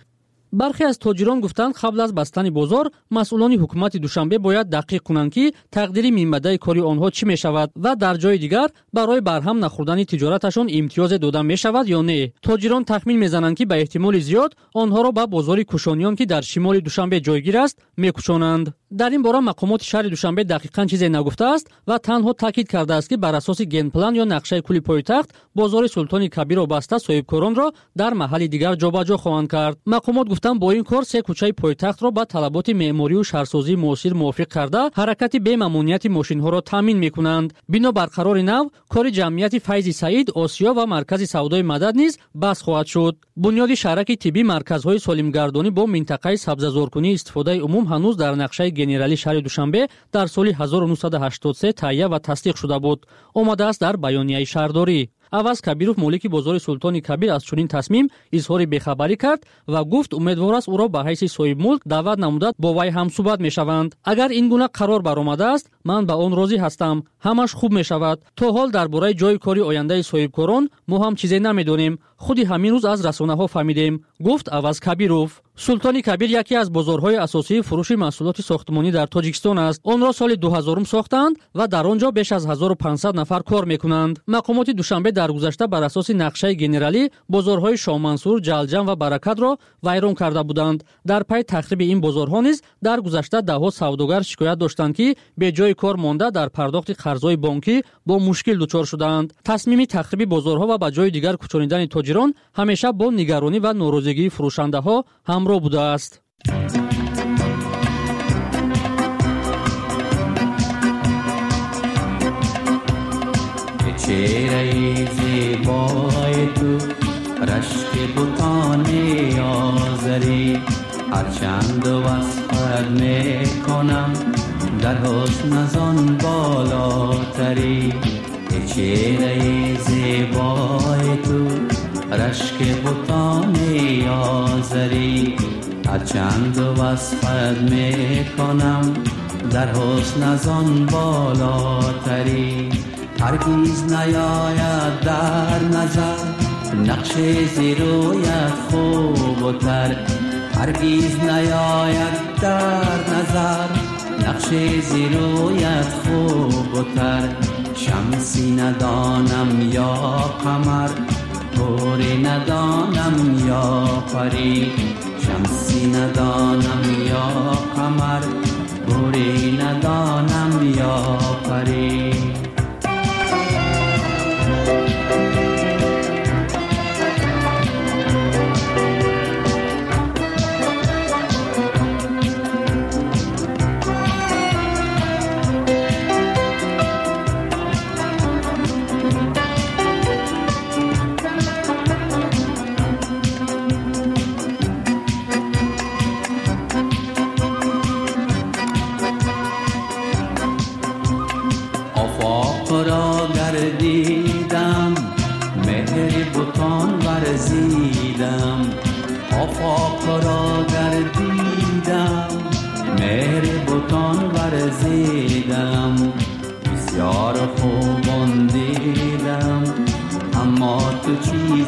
برخی از تاجران گفتند قبل از بستن بازار مسئولان حکومت دوشنبه باید دقیق کنند که تقدیر میانبعه کاری آنها چی می شود و در جای دیگر برای برهم نخوردن تجارتشان امتیاز داده می شود یا نه. تاجران تخمین میزنند که به احتمال زیاد آنها را به بازار کوشانیان که در شمال دوشنبه جایگیر است میکشانند. در این باره مقامات شهر دوشنبه دقیقاً چیزی نگفته است و تنها تاکید کرده است که بر اساس گن پلان یا نقشه کلی پایتخت بازار سلطان کبیر را بسته صاحبکاران را در محل دیگر جابجا خواهند کرد. مقامات گفتند با این کار سه کوچه پایتخت را با طلبات معماری و شهرسازی معاصر موافق کرده حرکت بی ممنوعیت ماشین‌ها را تامین می‌کنند. بنا بر قرار نو کار جمعیت فیض سعید آسیا و مرکز سودای مدد نیز بس خواهد شد. بنیاد شرک طبی مرکزهای سالمگردانی با منطقه سبززارکنی استفاده عموم هنوز در نقشه گنرالی شهر دوشنبه در سال 1983 تهیه و تصدیق شده بود. آمده است در بیانیه شهرداری. аваз кабиров молики бозори султони кабир аз чунин тасмим изҳори бехабарӣ кард ва гуфт умедвор аст ӯро ба ҳайси соҳибмулк даъват намуда бо вай ҳамсӯҳбат мешаванд. агар ин гуна қарор баромадааст ман ба он розӣ ҳастам, ҳамаш хуб мешавад. то ҳол дар бораи ҷои кори ояндаи соҳибкорон мо ҳам чизе намедонем, худи ҳамин рӯз аз расонаҳо фаҳмидем, гуфт аваз кабиров. султони кабир яке аз бозорҳои асосии фурӯши маҳсулоти сохтмонӣ дар тоҷикистон аст. онро соли 2000 сохтанд ва дар он ҷо беш аз 1500 нафар кор мекунанд. мақомоти душанбе дар гузашта бар асоси нақшаи генералӣ бозорҳои шоҳмансур, ҷалҷам ва баракатро вайрон карда буданд. дар пай тахриби ин бозорҳо низ дар гузашта даҳҳо савдогар шикоят доштанд ки беҷои кор монда дар пардохти қарзҳои бонкӣ бо мушкил дучор шуданд. тасмими тахриби бозорҳо ва ба ҷои дигар кӯчонидани тоҷирон ҳамеша бо нигаронӣ ва норозигии фурӯшандаҳо ҳамроҳ будааст. چهره زیبای تو رشک بوتان آزری هرچند وصفت میکنم در حسن ازان بالاتری چهره زیبای تو رشک بوتان آزری هرچند وصفت میکنم در حسن ازان بالاتری هرگیز نیاید در نظر نقش زیرویت خوب و تر هرگیز نیاید در نظر نقش زیرویت خوب و تر شمسی ندانم یا قمر گوری ندانم یا پری شمسی ندانم یا قمر گوری ندانم یا پری آفاق را گردیدم مهر بتان ورزیدم بسیار خوبان دیدم اما تو چیز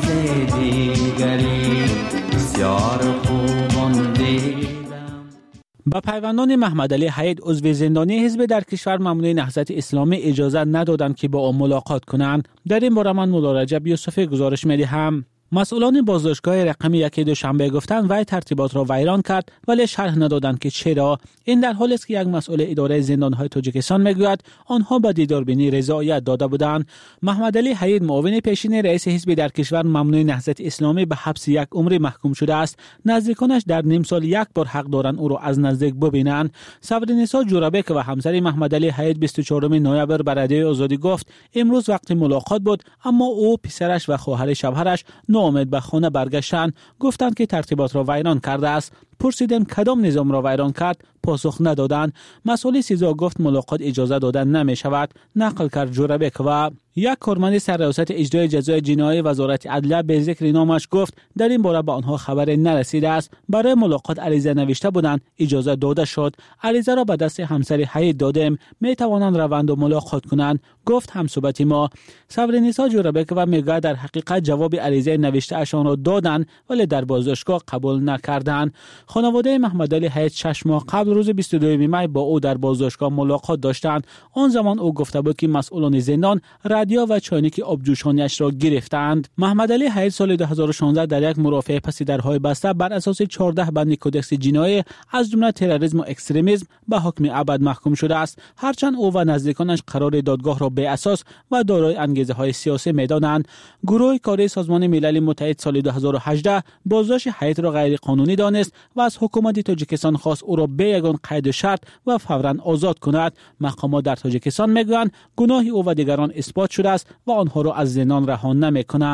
دیگری بسیار خوبان دیدم. با پیوندان محمد علی حید عضو زندانی حزب در کشور مامورین نهضت اسلامی اجازه ندادند که با او ملاقات کنند. در این باره من مولا رجب یوسفی گزارش می‌دهم. مسئولان بازداشتگاه رقم 1 دوشنبه گفتند وی ترتیبات را ویران کرد ولی شرح ندادند که چرا. این در حالی است که یک مسئول اداره زندان‌های تاجیکستان میگوید آنها به دیداربینی رضایت داده بودند. محمد علی حید معاون پیشین رئیس حزب در کشور ممنوع نهضت اسلامی به حبس 1 عمری محکوم شده است. نزدیکانش در نیم سال 1 بار حق دارند او را از نزدیک ببینند. صبرنسا جورابک و همسر محمد علی حید 24 نوامبر به رادیوی آزادی گفت امروز وقت ملاقات بود اما او، پسرش و خواهر شوهرش ناامید به خانه برگشتند. گفتند که ترتیبات را ویران کرده است. پرسیدم کدام نظام را ویران کرد؟ پاسخ ندادند. مسئول سزا گفت ملاقات اجازه دادن نمی شود. نقل کرد جورابک و یک کارمند سرریاست اجرای جزای جنایی وزارت عدلیه به ذکر نامش گفت در این باره به آنها خبر نرسیده است. برای ملاقات عریضه نوشته بودند، اجازه داده شد. عریضه را به دست همسر حید دادیم، می توانند روند و ملاقات کنند، گفت همصحبت ما. صبرنسا جورابک و میگه در حقیقت جواب عریضه نوشته اشان را دادند ولی در بازداشتگاه قبول نکردند. خانواده محمد علی حید 6 ماه قبل روز 22 می با او در بازداشتگاه ملاقات داشتند. آن زمان او گفته بود که مسئولان زندان رادیو و چاینک آبجوشانیش را گرفتند. محمد علی حید سال 2016 در یک مرافعه پس درهای بسته بر اساس 14 بند کدکس جنایی از جمله تروریسم و اکستریمیسم به حکم ابد محکوم شده است. هرچند او و نزدیکانش قرار دادگاه را بی اساس و دارای انگیزه‌های سیاسی می‌دانند. گروه کاری سازمان ملل متحد سال 2018 بازداشت حید را غیر قانونی دانست و از حکومت تاجیکستان خواست او را به یگان قید شرط و فوراً آزاد کند. مقامات در تاجیکستان میگویند گناه او و دیگران اثبات شده است و آنها را از زندان رها نمی‌کنند.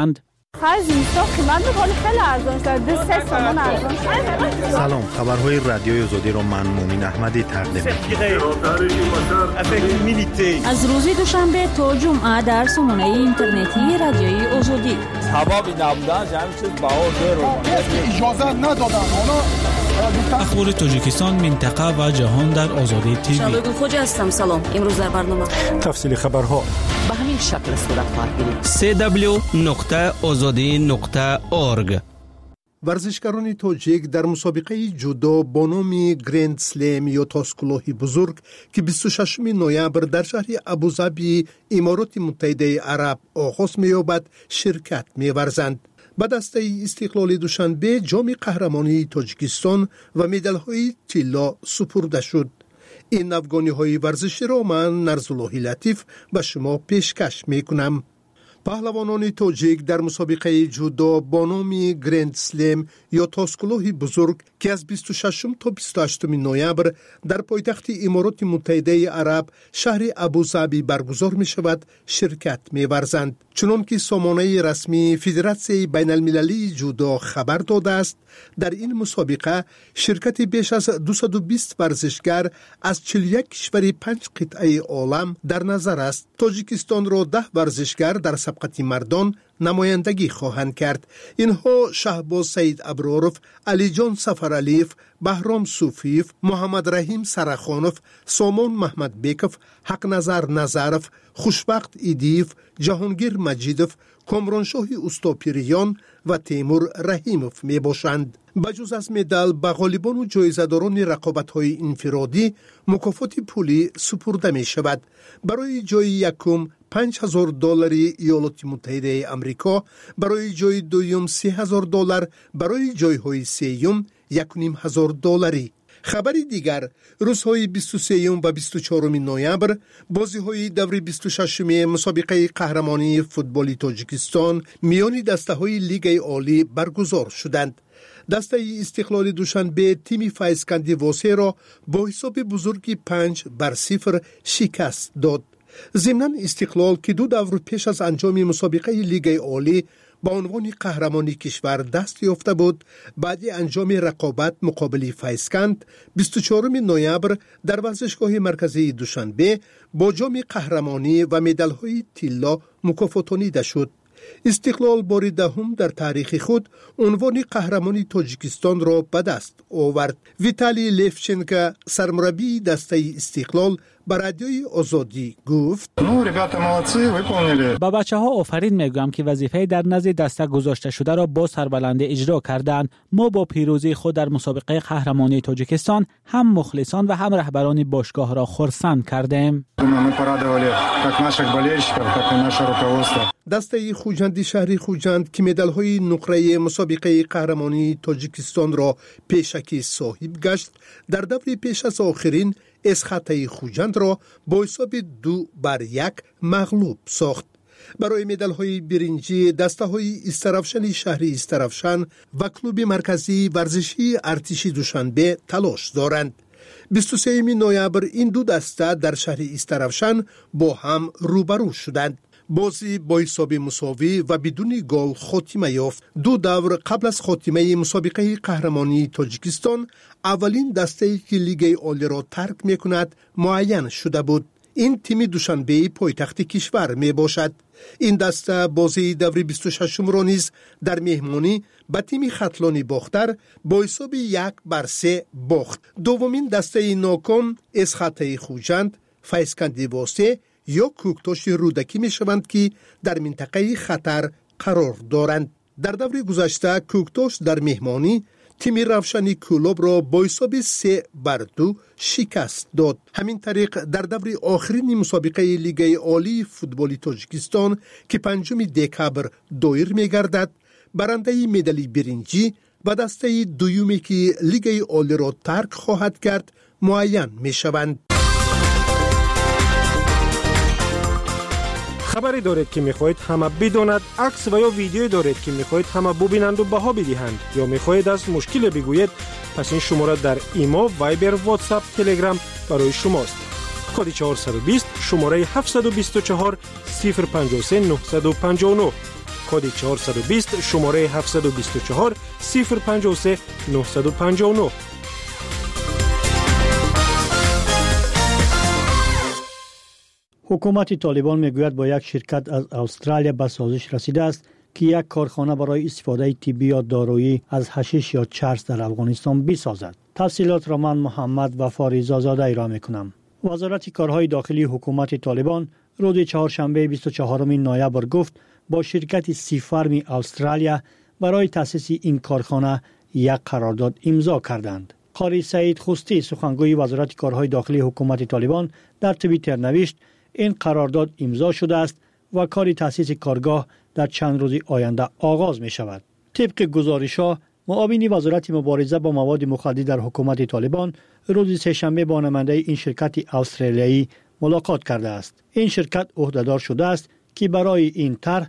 خرج اینستا قیمت میکنه خیلی ارزان شده 3 تومان ارزان شده. سلام، خبرهای رادیوی آزادی رو من مومین احمدی تقدیم می‌کنم. از روز دوشنبه تا جمعه در سامانه اینترنتی رادیوی آزادی. حبابی نبودن همین چیز بهار رو اجازه ندادن. اخبار تاجیکستان، منطقه و جهان در آزادی تیوی. شبگون خوجا هستم. سلام. امروز در برنامه تفصیل خبرها به همین شکل صورت خواهد گرفت. www.azadi.org. ورزشکاران تاجیک در مسابقه جودو با نام گرند سلم یا تاسکلوهی بزرگ که 26 نوامبر در شهر ابوظبی امارات متحده عرب آغاز می‌یابد شرکت می‌ورزند. به دسته استقلال دوشنبه جام قهرمانی تاجیکستان و مدال‌های طلا سپرده شد. این افغانی‌های ورزشی را من نرزالله لطیف به شما پیشکش می‌کنم. پهلوانان تاجیک در مسابقه جودو با نام گرند سلم یا تاسکلوه بزرگ که از 26 تا 28 نوامبر در پایتخت امارات متحده عرب شهر ابوظبی برگزار می شود شرکت می ورزند. چنانکه سامانه رسمی فدراسیون بین المللی جودو خبر داده است، در این مسابقه شرکت بیش از 220 ورزشگر از 41 کشور 5 قطعه عالم در نظر است. تاجیکستان را 10 ورزشگر در سبقت مردان نمایندگی خواهند کرد. اینها شهباز سید ابرارف، علی جان سفرعلیف، بهرام صوفیف، محمد رحیم سرخانف، سامان محمد بیکف، حق نظر نظرف، خوشبخت ایدیف، جهانگیر مجیدف، کامرانشاه استاپیریان و تیمور رحیموف می باشند. بجز از مدال به غالبان و جایزه‌داران رقابت‌های انفرادی مکافات پولی سپرده می شود. برای جای یکم $5,000 ایالات متحده آمریکا، برای جای دوم $3,000، برای جایهای سوم $1,500. خبری دیگر، روزهای 23 و 24 نوامبر بازی‌های دور 26 مسابقه قهرمانی فوتبال تاجیکستان میان دسته‌های لیگ عالی برگزار شدند. دسته استقلال دوشنبه تیم فایزکندی واسه را با حساب بزرگی 5-0 شکست داد. ضمناً استقلال که 2 دور پیش از انجام مسابقه لیگ عالی با عنوان قهرمانی کشور دست یافته بود، بعد انجام رقابت مقابل فایزکند 24 نوامبر در ورزشگاه مرکزی دوشنبه با جام قهرمانی و مدال‌های طلا مکافاتانیده شد. استقلال بار دهم در تاریخ خود عنوان قهرمانی تاجیکستان را به دست آورد. ویتالی لیفچنکو سرمربی دسته استقلال به رادیوی آزادی گفت: با بچه‌ها آفرین میگویم که وظیفه در نزد دسته گذاشته شده را با سربلنده اجرا کردند. ما با پیروزی خود در مسابقه قهرمانی تاجیکستان هم مخلصان و هم رهبران باشگاه را خرسند کردیم. دسته خوجند شهری خوجند که مدال‌های نقره مسابقه قهرمانی تاجیکستان را پیشکی صاحب گشت، در دور پیش از آخرین اسخطه خوجند را با حساب 2-1 مغلوب ساخت. برای مدال‌های برنجی دسته‌های استرافشن شهری استرافشن و کلوب مرکزی ورزشی ارتشی دوشنبه تلاش دارند. 23 نوامبر این دو دسته در شهر استرافشن با هم روبرو شدند. بازی با حساب مساوی و بدون گل خاتمه یافت. 2 دور قبل از خاتمه مسابقه قهرمانی تاجیکستان اولین دسته‌ای که لیگ عالی را ترک می‌کند معین شده بود. این تیم دوشنبه پایتخت کشور می باشد. این دسته بازی دور 26 را نیز در مهمانی به تیم خطلانی باختر با حساب 1-3 باخت. دومین دسته ناکام اسخطه خوجند، فایزکندی واسه یا کوکتاش رودکی می شوند که در منطقه خطر قرار دارند. در دور گذشته کوکتاش در مهمانی تیم روشنی کلوب را با حساب 3-2 شکست داد. همین طریق در دور آخرین مسابقه لیگ عالی فوتبال تاجیکستان که 5 دکبر دایر می گردد، برنده مدال برنجی و دسته دومی که لیگ عالی را ترک خواهد کرد معین می شوند. خبری دارید که میخواهید همه بداند، عکس و یا ویدیویی دارید که میخواهید همه ببینند و بها بدهند، یا میخواهید از مشکل بگویید، پس این شماره در ایما، وایبر، واتساپ، تلگرام برای شماست. کد 420 شماره 724 053 959. کد 420 شماره 724 053 959. حکومت طالبان میگوید با یک شرکت از استرالیا به سازش رسیده است که یک کارخانه برای استفاده طبی یا دارویی از حشیش یا چرس در افغانستان بسازد. تفصیلات را من محمد وفاری زاده ارائه میکنم. وزارت کارهای داخلی حکومت طالبان روز چهارشنبه 24 نوامبر گفت با شرکت سیفارمی استرالیا برای تأسیس این کارخانه یک قرارداد امضا کردند. قاری سعید خوستی سخنگوی وزارت کارهای داخلی حکومت طالبان در توییتر نوشت این قرارداد امضا شده است و کار تأسیس کارگاه در چند روز آینده آغاز می شود. طبق گزارش‌ها معاون وزارت مبارزه با مواد مخدر در حکومت طالبان روز سه‌شنبه با نماینده این شرکت استرالیایی ملاقات کرده است. این شرکت عهدهدار شده است که برای این طرح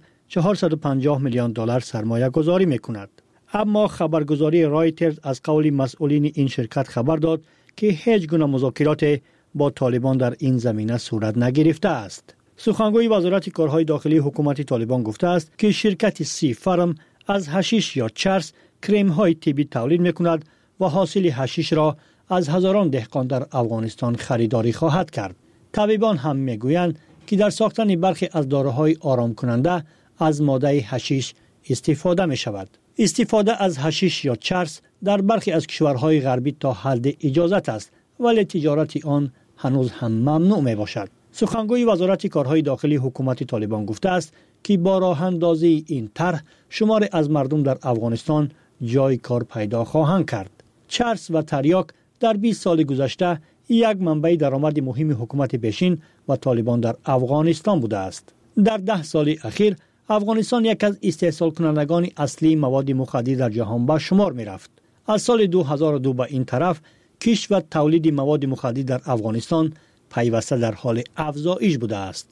450 میلیون دلار سرمایه گذاری می کند. اما خبرگزاری رایترز از قول مسئولین این شرکت خبر داد که هیچ گونه مذاکرات با طالبان در این زمینه صورت نگرفته است. سخنگوی وزارت کارهای داخلی حکومت طالبان گفته است که شرکت سی فارم از حشیش یا چرس کریم های طبی تولید میکند و حاصل حشیش را از هزاران دهقان در افغانستان خریداری خواهد کرد. طبیبان هم میگویند که در ساختن برخی از داروهای آرام کننده از ماده حشیش استفاده می شود. استفاده از حشیش یا چرس در برخی از کشورهای غربی تا حد اجازت است ولی تجارت آن هنوز هم ممنوع می باشد. سخنگوی وزارت کارهای داخلی حکومت طالبان گفته است که با راه اندازی این طرح شمار از مردم در افغانستان جای کار پیدا خواهند کرد. چرس و تریاک در 20 سال گذشته یک منبع درآمد مهم حکومت پیشین و طالبان در افغانستان بوده است. در 10 سال اخیر افغانستان یک از استحصال کنندگان اصلی مواد مخدر در جهان به شمار می رفت. از سال 2002 به این طرف کشت و تولید مواد مخدر در افغانستان پیوسته در حال افزایش بوده است.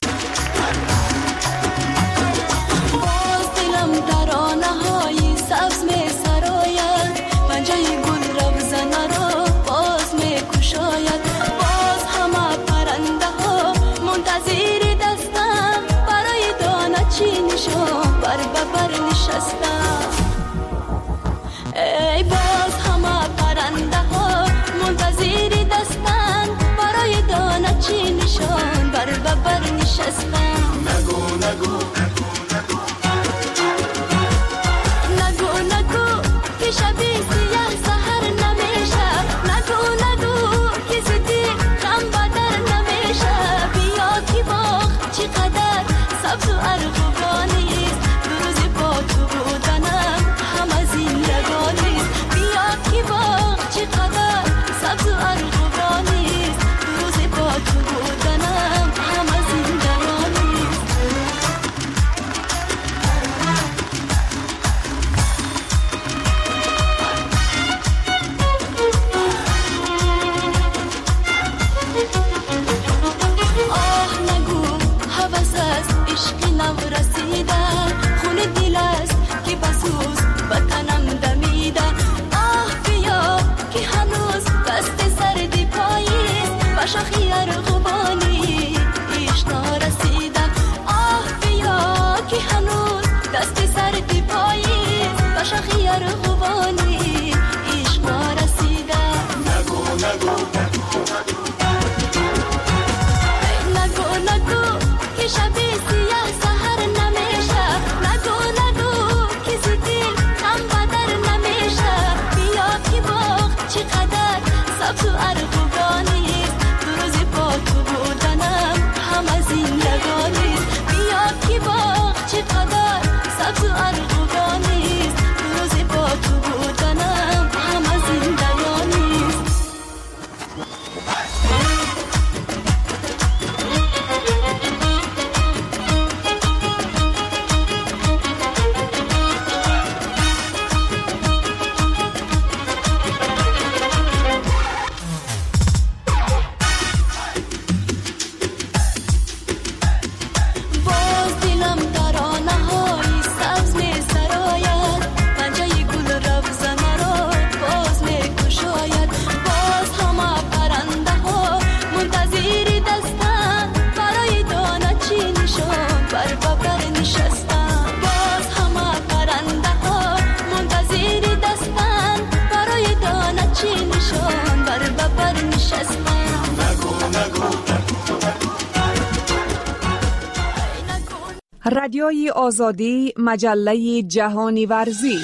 رادیوی آزادی، مجله جهانی ورزش.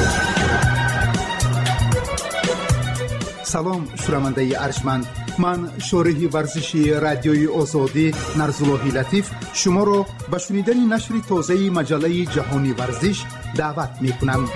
سلام شنونده ارجمند، من شارح ورزشی رادیوی آزادی نرزالله لطیف شما را به شنیدن نشر تازه مجله جهانی ورزش دعوت می‌کنم.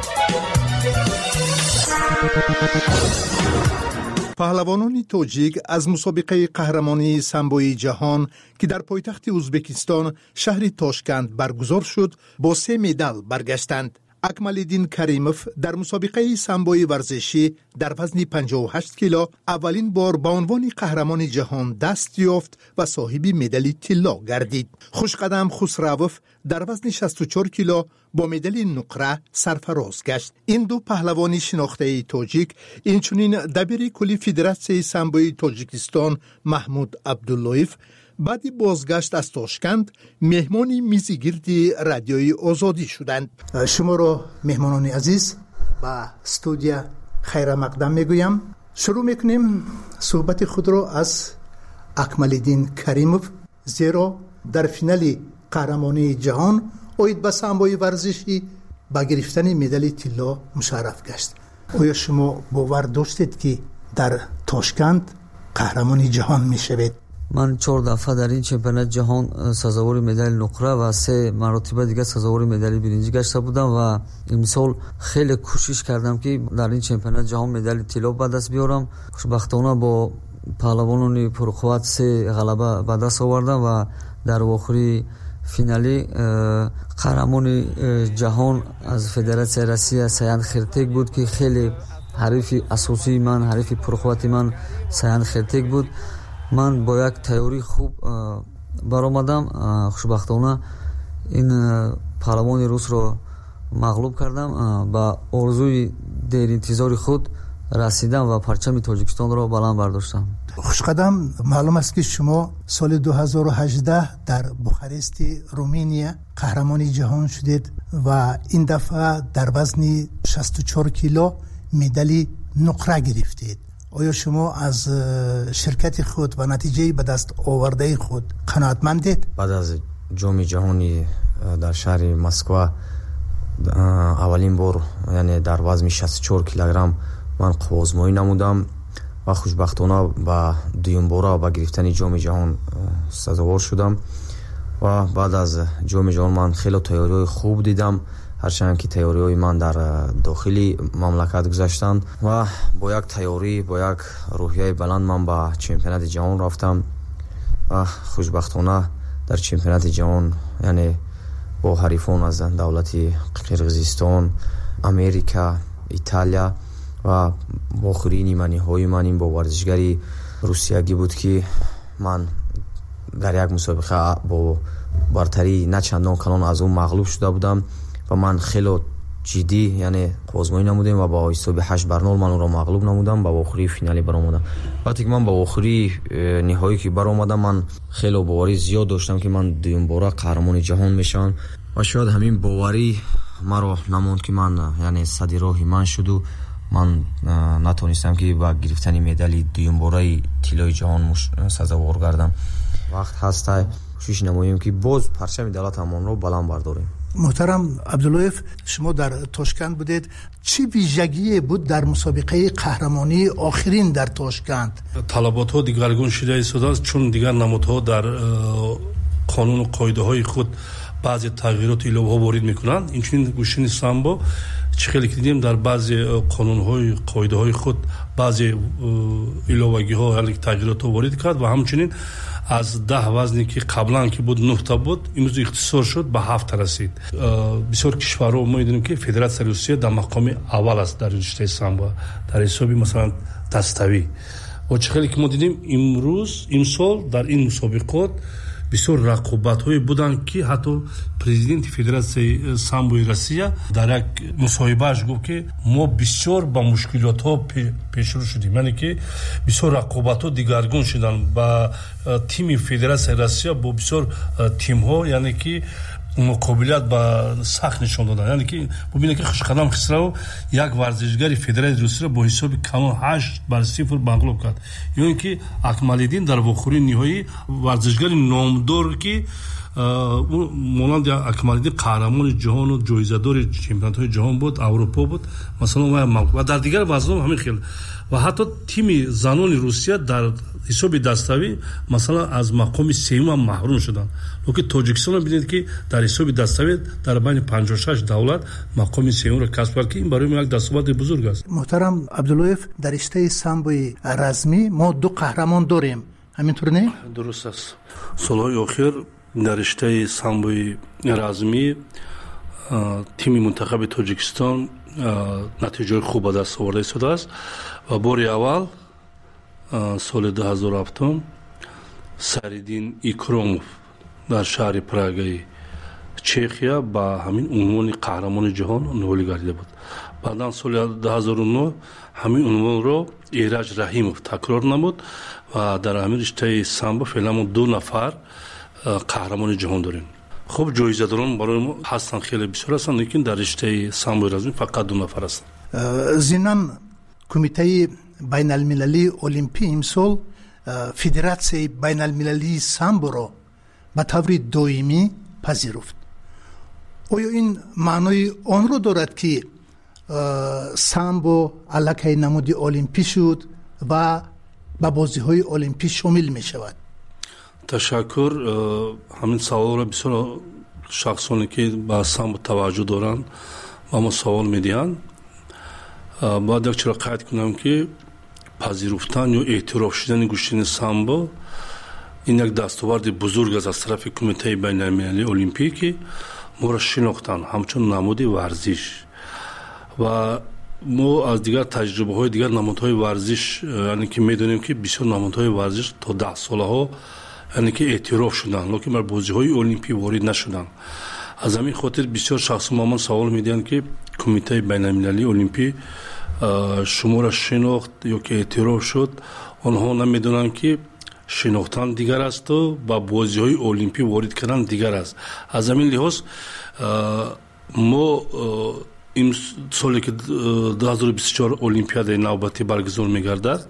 پهلوانان تاجیک از مسابقه قهرمانی سامبوی جهان که در پایتخت ازبکستان شهر تاشکند برگزار شد با 3 مدال برگشتند. اکمالدین کریموف در مسابقه سامبوی ورزشی در وزن 58 کیلو اولین بار به عنوان قهرمان جهان دست یافت و صاحب مدال طلا گردید. خوشقدم خسروف در وزن 64 کیلو با مدال نقره سرفراز گشت. این دو پهلوان شناخته تاجیک اینچنین دبیر کلی فدراسیون سامبوی تاجیکستان محمود عبداللهیف بعد بازگشت از تاشکند مهمان میزگیرد رادیوی آزادی شدند. شما را مهمانان عزیز با استودیو خیر مقدم میگویم. شروع میکنیم صحبت خود را از اکمالدین کریموف، زیرا در فینال قهرمانی جهان اوید به سامبوی ورزشی با گرفتن مدال طلا مشرف گشت. آیا شما باور داشتید که در تاشکند قهرمانی جهان میشوید؟ من 4 دفعه در این چمپیونات جهان سزاوار مدال نقره و 3 مرتبه دیگه سزاوار مدال برنجی گشته بودم و امسال خیلی کوشش کردم که در این چمپیونات جهان مدال طلا به دست بیارم. خوشبختانه با پهلوانان پرقوت 3 غلبه به دست آوردم و در آخری فینالی قهرمان جهان از فدراسیون روسیه سیان خرتیک بود که خیلی حریف اساسی من، حریف پرقوت من سیان خرتیک بود. من با یک تیاری خوب برآمدم. خوشبختانه این پهلوان روس را مغلوب کردم. با آرزوی دیر انتظار خود رسیدم و پرچم تاجیکستان را بلند برداشتم. خوشقدم، معلوم است که شما سال 2018 در بوخارست رومانیا قهرمان جهان شدید و این دفعه در وزن 64 کیلو مدال نقره گرفتید. آیا شما از شرکت خود و نتیجه به دست آورده خود قناعتمندید؟ بعد از جام جهانی در شهر مسکو اولین بار یعنی در وزن 64 کیلوگرم من آزمایی نمودم و خوشبختانه با دوم بار با گرفتن جام جهان سزاوار شدم و بعد از جام جهان من خیلی تیاری خوب دیدم، هرچند که تیاری‌های من در داخلی مملکت گذشتند و با یک تیاری با یک روحیه بلند من به چمپیونات جهان رفتم و خوشبختانه در چمپیونات جهان یعنی با حریفان از دولت قرقیزستان، امریکا، ایتالیا و آخرین ایمانی‌های من این با ورزشگری روسیایی بود که من در یک مسابقه با برتری نه چندان کلان از اون مغلوب شده بودم و من خیلی جدی یعنی آزمایی نمودم و با حساب 8-0 من اون را مغلوب نمودم. با آخری فینالی برآمدم. وقتی که من با آخری نهایی که برآمدم من خیلی باوری زیاد داشتم که من دوم بار قهرمان جهان میشم و شاید همین باوری مرا نموند که من یعنی صدر راه من شد و من نتونستم که با گرفتن مدال دوم بار طلای جهان سزاوار گردم. وقت هست کوشش نماییم که باز پرچم دولتمان رو بلند برداریم. محترم عبداللهیف، شما در تاشکند بودید، چی ویژگی بود در مسابقه قهرمانی آخرین در تاشکند؟ طلبات ها دیگرگون شده ایستاد چون دیگر نمادها در قانون و قاعده های خود بعضی تغییرات ایلاوه ها وارد میکنند. اینچنین گوشین سامبو چه خیلی که دیدیم در بعضی قانون های قاعده های خود بعضی ایلاوگی ها یعنی تغییرات ها وارد کرد و همچنین از 10 وزنی که قبلا که بود 9 تا بود امروز اختصار شد به 7 تا رسید. بسیار کشورها ما می‌دونیم که فدراسیون روسیه در مقام اول است در رشته سامبو در حساب مثلا دستوی و چه خیلی که ما دیدیم امروز امسال در این مسابقات بسیار رقابت‌های بودن که حتی پرزیدنت فدراسیون سامبوی روسیه در یک مصاحبهش گفت که ما بسیار با مشکلات‌ها پیشرو شدیم، یعنی که بسیار رقابت‌ها دیگرگون شدن با تیم فدراسیون روسیه با بسیار تیم‌ها، یعنی که مقابلت با سخت نشان دادن. یعنی که ببینید که خوشقدم خسرو یک ورزشگری فدرال روسیه با حساب کامل 8-0 مغلوب کرد. یعنی که اکمالدین در واخوری نهایی ورزشگری نامدار که مانند اکمالدین قهرمان جهان و جایزه‌دار چمپیونات‌های جهان بود، اروپا بود مثلا و در دیگر وزن همین خیلی و حتی تیم زنان روسیه در حساب دستاوی مثلا از مقام سوم محروم شدند. لکه تاجیکستان ببینید که در حساب دستاوی در بین 56 دولت مقام سوم را کسب کرد که این برای ما یک دستاورد بزرگ است. محترم عبداللطیف، در رشته سامبوی رزمی ما 2 قهرمان داریم، همینطور نه؟ درست است. سالهای اخیر در رشته سامبوی رزمی تیم منتخب تاجیکستان نتیجه خوب به دست آورده شده است و باری اول سال 2007 سریدین ایکروموف در شهر پراگای چخیا با همین عنوان قهرمان جهان نولی گردیده بود. بعداً سال 2009 همین عنوان رو ایرج رحیموف تکرار نمود و در همین رشته سامبو فعلا ما 2 نفر قهرمان جهان داریم. خب جایزه داران برای ما هستن خیلی بسیار هستن، لیکن در رشته سامبو رزمی فقط 2 نفر هستن. زینان کمیته بین المللی المپی امسال فدراسیون بین المللی سامبو را به طور دائمی پذیرفت. آیا این معنای آن را دارد که سامبو علاقه نماد المپی شد و به بازی‌های المپی شامل می شود؟ تشکر. همین سوال را بسیار شخصانی که به سامبو توجه دارند و ما سوال می‌دهند. باید یک چرا قید کنم که پذیرفتن یا اعتراف شدن گوشتن سامبو این یک دستاورد بزرگ است از طرف کمیته بین المللی المپی که ما را شناختن همچون نماد ورزش و ما از دیگر تجربه های دیگر نمادهای ورزش یعنی که میدونیم که بسیار نمادهای ورزش تا 10 ساله ها یعنی که اعتراف شدن لیکن بر بازی های المپی وارد نشدن. از همین خاطر بسیار شخص ما سوال میدن که کمیته بین المللی المپی شما را شناخت یا که اعتراف شد، آنها نمیدونن که شناختن دیگر است و با بازی های المپی وارد کردن دیگر است. از همین لحاظ ما این سالی که 2024 المپیاد نوبتی برگزار میگردد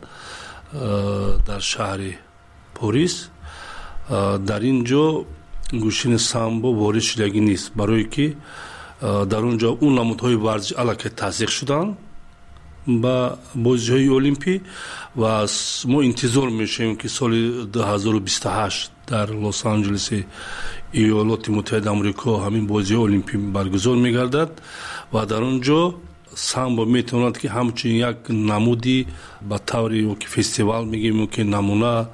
در شهر پاریس، در اینجا گوشین سامبو وارد شدگی نیست برای که در اونجا اون نمادهای ورزش علاقه تصدیق شدن با بازی‌های المپی و ما انتظار میشیم که سال 2028 در لس آنجلس ایالات متحده آمریکا همین بازی المپی برگزار میگردد و در اونجا سامبو میتواند که همچنین یک نمودی به طوری که فستیوال میگیم که نمونه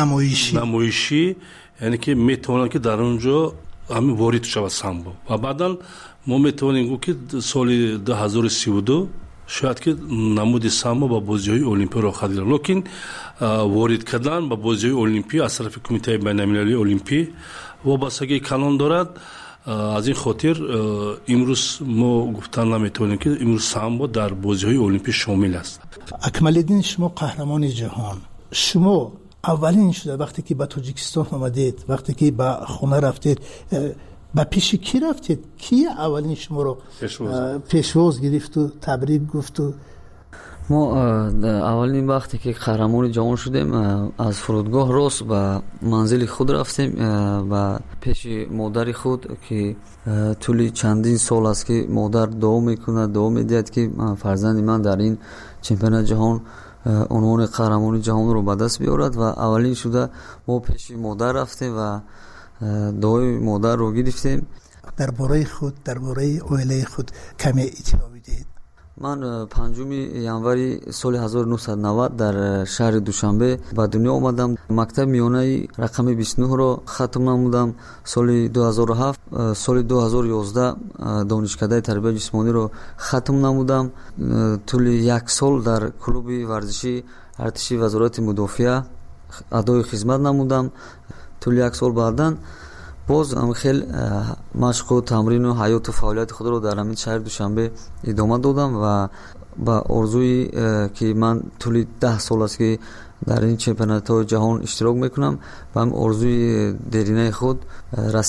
نمایشی یعنی که میتواند که در اونجا همین وارد شود سامبو و بعدا ما میتوانیم گفت که سال 2032 شاید که نمود سامبو با بازی‌های المپی را خواهد گرفت، لیکن وارد کردن با بازی‌های المپی از طرف کمیته بین المللی المپی وابستگی کلان دارد. از این خاطر امروز ما گفتن نمیتونیم که امروز سامبو در بازی‌های المپی شامل است. اکمالدین، شما قهرمان جهان، شما اولین شده وقتی که به تاجیکستان آمدید، وقتی که به خونه رفتید، با پیش کی رفتید؟ کی اولین شما رو پیشواز گرفت و تبریک گفت؟ ما اولین وقتی که قهرمان جهان شدیم از فرودگاه راست به منزل خود رفتیم و پیش مادر خود که طول چندین سال است که مادر دعا میکنه، دعا میدهد که فرزند من در این چمپیونات جهان عنوان قهرمان جهان رو به دست بیارد و اولین شده ما پیش مادر رفتیم و دعای مادر رو گرفتیم. درباره خود، درباره عائله خود کمی اطلاع بدهید. من 5 ینوری سال 1990 در شهر دوشنبه به دنیا آمدم. مکتب میانه رقم 29 رو ختم نمودم. سال 2007 سال 2011 دانشکده تربیت جسمانی رو ختم نمودم. طول 1 سال در کلوب ورزشی ارتشی وزارت مدافعه ادای خدمت نمودم. طول 1 سال بعدن باز هم خیلی مشق و تمرین و حیات و فعالیت خود رو در همین شهر دوشنبه ادامه دادم و با آرزویی که من طول 10 سال است که در این چمپیونات جهان اشتراک میکنم و هم آرزوی دیرینه خود رسیدم.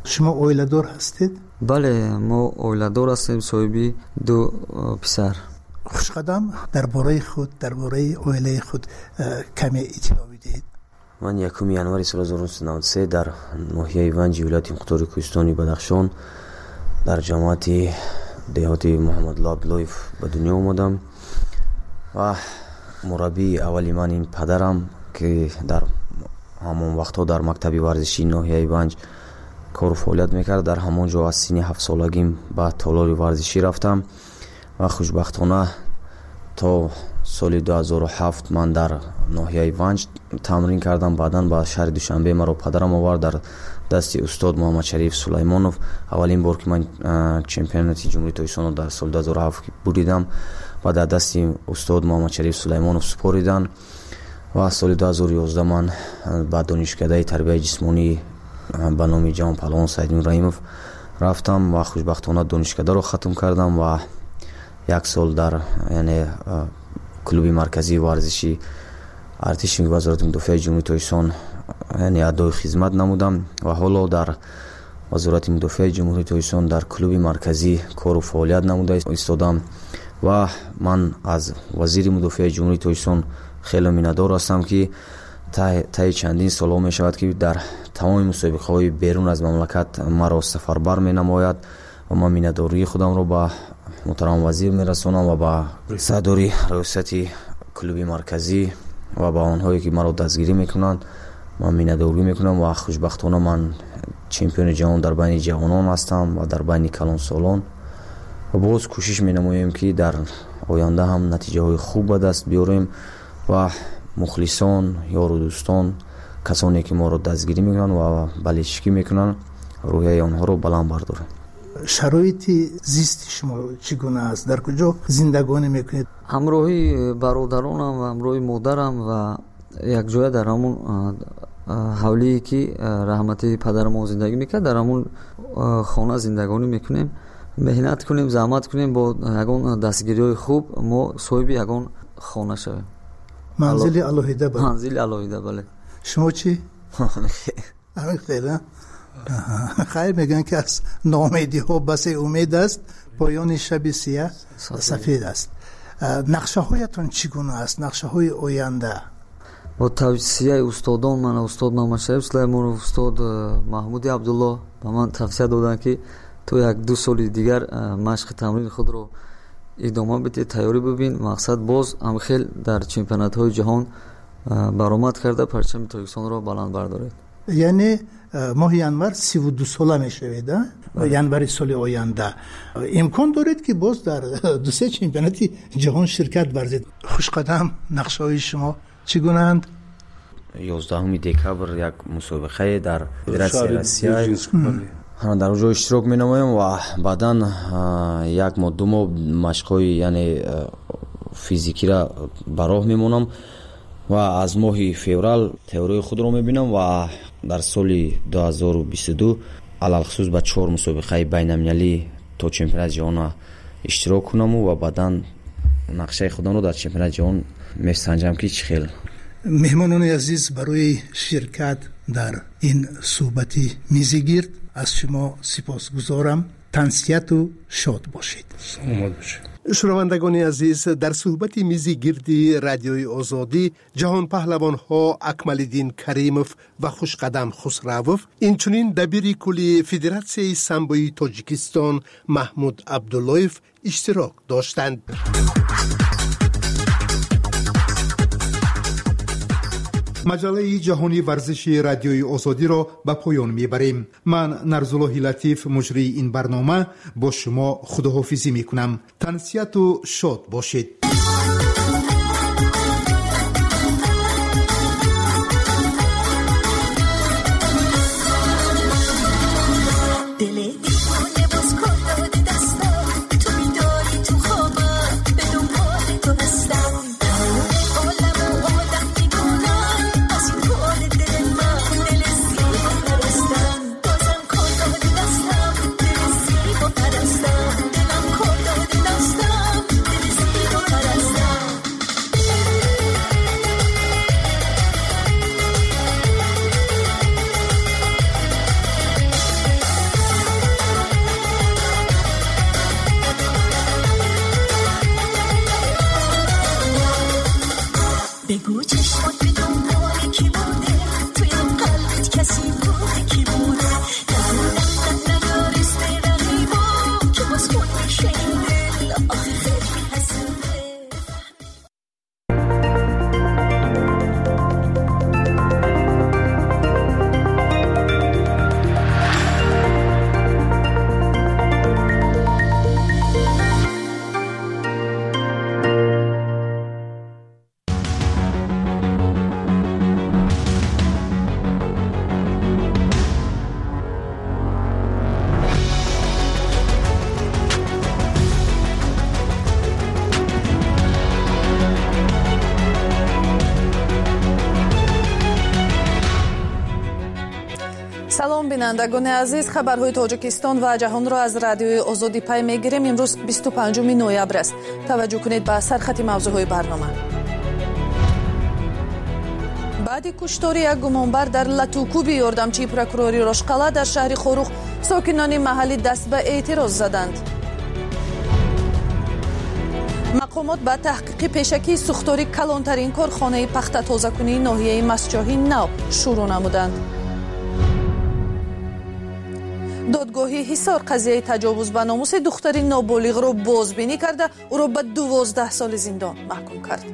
شما اویله‌دار هستید؟ بله ما اویله‌دار هستیم، صاحبی 2 پسر. خوشقدم درباره خود، درباره اویله خود کمی اطلاع بدهید. من 1 январи соли 1993 дар ноҳияи Ванҷи вилояти мухтори Кӯҳистони Бадахшон дар ҷамоати деҳоти Муҳаммадулло Абдуллоев ба дунё омадам ва мураббии аввали ман ин падарам ки дар ҳамон вақтҳо дар мактаби варзишии ноҳияи Ванҷ кору фаъолият мекард. дар ҳамон ҷо аз синни 7 солагим ба толори варзишӣ рафтам ва хушбахтона то соли 2007 ман дар ноҳияи Ванҷ тамрин кардам. баъдан ба шаҳри Душанбе маро падарам овард дар дасти устод Муҳаммад Шариф Сулаймонов. аввалин бор ки ман чемпионати ҷумҳурии Тоҷикистонро дар соли 2007 буридам ва дар дасти устод Муҳаммад Шариф Сулаймонов супоридан ва соли 2011 ман ба донишкадаи тарбияи ҷисмонӣ ба номи ҷавон паҳлавон Саидмин Раимов рафтам ва хушбахтона донишкадаро хатм кардам ва 1 сол дар клуби марказии варзиши артиши вазорати мудофиаи ҷумҳурии Тоҷикистон адои хизмат намудам ва ҳоло дар вазорати мудофиаи ҷумҳурии Тоҷикистон дар клуби марказӣ кору фаъолият намуда истодам ва ман аз вазири мудофиаи ҷумҳурии Тоҷикистон хеле миннатдор ҳастам ки таи чандин солҳо мешавад ки дар тамоми мусобиқаҳои берун аз мамлакат маро сафарбар менамояд ва ман миннатдории худамро ба муҳтарам вазир мерасонам ва ба сардори раёсати клуби марказӣ ва ба онҳое ки маро дастгирӣ мекунанд ман миннатдорӣ мекунам ва хушбахтона ман чемпиони ҷаҳон дар байни ҷавонон ҳастам ва дар байни калонсолон ва боз кӯшиш менамоем ки дар оянда ҳам натиҷаҳои хуб ба даст биёрем ва мухлисон ёру дӯстон касоне ки моро дастгирӣ мекунанд ва баличкӣ мекунанд рӯҳияи онҳоро баланд бардорем. шароити зисти шумо чӣ гуна аст? дар куҷо зиндагонӣ мекунед? ҳамроҳи бародаронам ва ҳамроҳи модарам ва якҷоя дар ҳамон ҳавлие ки раҳмати падарам зиндагӣ мекард дар ҳамон хона зиндагонӣ мекунем. меҳнат кунем, заҳмат кунем, бо ягон дастгириҳои хуб мо соҳиби ягон хона шавем. манзили алоҳида? манзили алоҳида, бале. шумо чӣ? хайр мегӯянд ки аз ноумедиҳо басе умед аст, поёни шаби сия сафед аст. нақшаҳоятон чӣ гуна аст? нақшаҳои оянда? бо тавсияи устодон ман устод Муҳаммад Шариф Сулаймонов, устод Маҳмуди Абдулло ба ман тавсия доданд ки ту 1-2 соли дигар машқи тамрини худро идома бидӣ, тайёрӣ бубин, мақсад боз амхел дар чемпионатҳои ҷаҳон баромад карда парчами Тоҷикистонро баланд бардоред. яъне моҳи январ 32 сола мешавед? январи соли оянда имкон доред ки боз дар 2-3 чемпионати ҷаҳон ширкат варзед? хушқадам, нақшаҳои шумо чӣ гунаанд? 11 декабр як мусобиқае дар Федератсияи Россия дар онҷо иштирок менамоем ва баъдан 1 моҳ 2 моҳ машқҳои яъне физикира ба роҳ мемонам ва аз моҳи феврал тайёрии худро мебинам ва дар соли 2022 алалхусус ба 4 мусобиқаи байналмилалӣ то чемпионати ҷаҳон иштирок кунаму ва баъдан нақшаи худамро дар чемпионати ҷаҳон месанҷам ки чӣ хел. меҳмонони азиз, барои ширкат дар ин суҳбати мизигирд аз шумо сипосгузорам. тансияту шод бошед. саломат бошед. шунавандагони азиз, дар суҳбати мизи гирди радиои озодӣ ҷаҳонпаҳлавонҳо Акмалиддин Каримов ва Хушқадам Хусравов, инчунин дабири кулли Федератсияи самбои Тоҷикистон Маҳмуд Абдуллоев иштирок доштанд. маҷалаи ҷаҳонӣ варзиши радиои озодиро ба поён мебарем. ман Нарзуллоҳи Латиф, муҷрии ин барнома, бо шумо худоҳофизӣ мекунам. тансияту шод бошед. بگو چشمات به دنبال کی بوده توی قلبت کسی بوده کی بوده دست ندارست به رقیبا که باز کن میشه این دل آخه خیلی حسوده. салом бинандагони азиз, хабарҳои тоҷикистон ва ҷаҳонро аз радиои озодӣ пай мегирем. имрӯз 25 ноябр аст. таваҷҷӯҳ кунед ба сархати мавзӯъҳои барнома. баъди куштори як гумонбар дар латӯкӯби ёрдамчии прокурори рошқала дар шаҳри хорух сокинони маҳаллӣ даст ба эътироз заданд. мақомот ба таҳқиқи пешакии сӯхтори калонтарин корхонаи пахтатозакунии ноҳияи масҷоҳи нав шурӯъ намуданд. додгоҳи ҳисор қазияи таҷовуз ба номуси духтари ноболиғро бозбинӣ карда ӯро ба 12 соли зиндон маҳкум кард.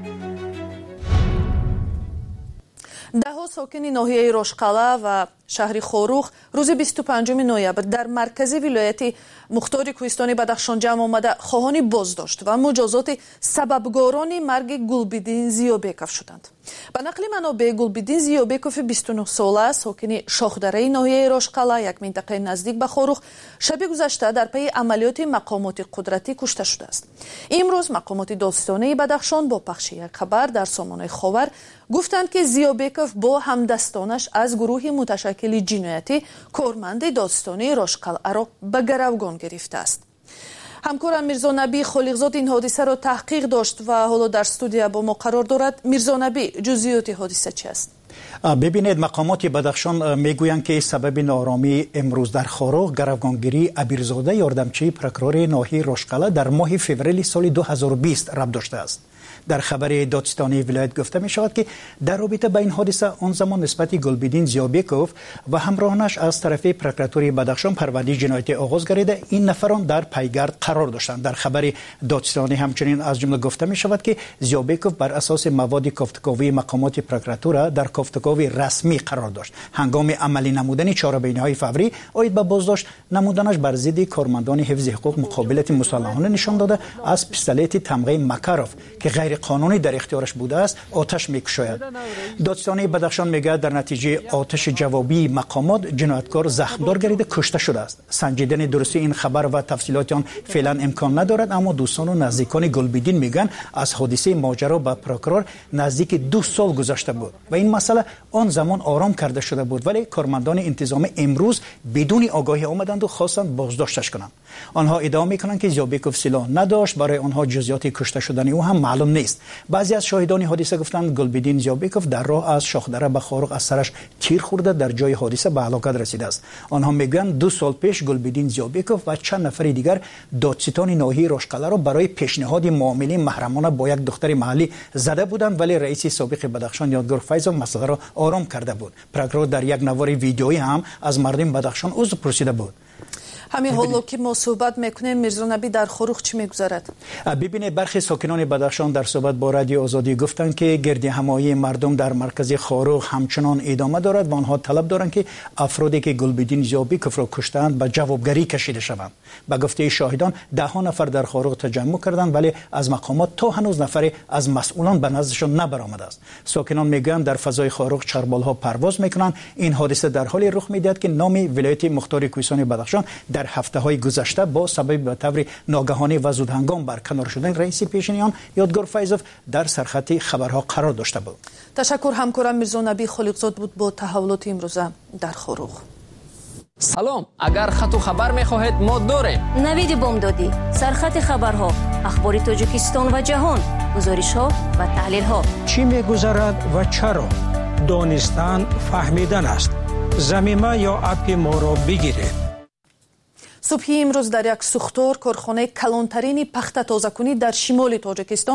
даҳҳо сокини ноҳияи рошқала ва шаҳри хорух рӯзи 25 ноябр дар маркази вилояти мухтори кӯҳистони бадахшон ҷамъ омада хоҳони боздошт ва муҷозоти сабабгорони марги Гулбидин Зиёбеков шуданд. ба нақли манобеъ Гулбидин Зиёбекови 29 сола сокини шохдараи ноҳияи рошқала, як минтақаи наздик ба хорух, шаби гузашта дар пайи амалиёти мақомоти қудратӣ кушта шудааст. имрӯз мақомоти достонии бадахшон бо пахши як хабар дар сомонаи ховар гуфтанд ки Зиёбеков бо ҳамдастонаш аз гурӯҳи муташаккили ҷиноятӣ корманди достонии рошқалъаро ба гаравгон гирифтааст. ҳамкорам Мирзо Набии Холиқзод ин ҳодисаро таҳқиқ дошт ва ҳоло дар студия бо мо қарор дорад. Мирзо Набӣ, ҷузъиёти ҳодиса чи аст? бибинед, мақомоти бадахшон мегӯянд ки сабаби ноаромии имрӯз дар хорух гаравгонгирии Абирзода ёрдамчии прокурори ноҳияи рошқала дар моҳи феврали соли 2020 рабт доштааст. дар хабари додистонии вилоят гуфта мешавад ки дар робита ба ин ҳодиса он замон нисбати Гулбидин Зиёбеков ва ҳамроҳанаш аз тарафи прокуратураи Бадахшон парвандии ҷиноятӣ оғоз гардида ин нафарон дар пайгард қарор доштанд. дар хабари додистонӣ ҳамчунин аз ҷумла гуфта мешавад ки Зиёбеков бар асоси маводи кофтуковии мақомоти прокуратура дар кофтукови расмӣ қарор дошт. ҳангоми амалӣ намудани чорабиниҳои фаврӣ оид ба боздошт намуданаш бар зидди кормандони ҳифзи ҳуқуқ муқобилати мусаллаҳона нишон дода аз пистолети тамғаи Макаров ки ғайриқонунӣ дар ихтиёраш будааст оташ мекушояд. додистони Бадахшон мегӯяд дар натиҷаи оташи ҷавобии мақомот ҷинояткор захмдор гардида кушта шудааст. санҷидани дурустии ин хабар ва тафсилоти он феълан имкон надорад, аммо дӯстону наздикони Гулбидин мегӯянд аз ҳодисаи моҷаро ба прокурор наздики 2 сол гузашта буд ва ин масъала он замон ором карда шуда буд, вале кормандони интизомӣ имрӯз бидуни огоҳӣ омаданду хостанд боздошташ кунанд. онҳо иддао мекунанд ки Зиёбеков силоҳ надошт, барои онҳо ҷузъиёти кушта шудани ӯ ҳам маълум нест. баъзе аз шоҳидони ҳодиса гуфтанд Гулбидин Зиёбеков дар роҳ аз шохдара ба хорух аз сараш тир хӯрда дар ҷои ҳодиса ба ҳалокат расидааст. онҳо мегӯянд 2 сол пеш Гулбидин Зиёбеков ва чанд нафари дигар додситони ноҳияи рошқаларо барои пешниҳоди муомилаи маҳрамона бо як духтари маҳаллӣ зада буданд, вале раиси собиқи Бадахшон Ёдгор Файзов масъаларо ором карда буд. прокурор дар як навори видеоӣ ҳам аз мардуми Бадахшон узр пурсида буд. ҳамин ҳоло ки мо суҳбат мекунем, Мирзо Набӣ, дар хорух чӣ мегузарад? бибинед, бархи сокинони Бадахшон дар суҳбат бо радиои Озодӣ гуфтанд ки гирдиҳамоии мардум дар маркази хорух ҳамчунон идома дорад ва онҳо талаб доранд ки афроде ки Гулбидин Зиёбековро куштаанд ба ҷавобгарӣ кашида шаванд. ба гуфтаи шоҳидон даҳҳо нафар дар хорух таҷаммӯъ карданд, вале аз мақомот то ҳанӯз нафаре аз масъулон ба наздашон набаромадааст. сокинон мегӯянд дар фазои хорух чарболҳо парвоз мекунанд. ин ҳодиса дар ҳоле рух медиҳад ки номи вилояти мухтори кӯҳистони Бадахшон дар ҳафтаҳои гузашта бо сабаби ба таври ногаҳонӣ ва зудҳангом барканор шудани раиси пешини он Ёдгор Файзов дар сархати хабарҳо қарор дошта буд. ташаккур. ҳамкорам Мирзо Набии Холиқзод буд бо таҳаввулоти имрӯза дар хорух. салом, агар хату хабар мехоҳед мо дорем. навиди бомдодӣ, сархати хабарҳо, ахбори Тоҷикистон ва ҷаҳон, гузоришҳо ва таҳлилҳо. чӣ мегузарад ва чаро? донистан фаҳмидан аст. замима ё апи моро бигиред. субҳи имрӯз дар як сӯхтор корхонаи калонтарини пахтатозакунӣ дар шимоли Тоҷикистон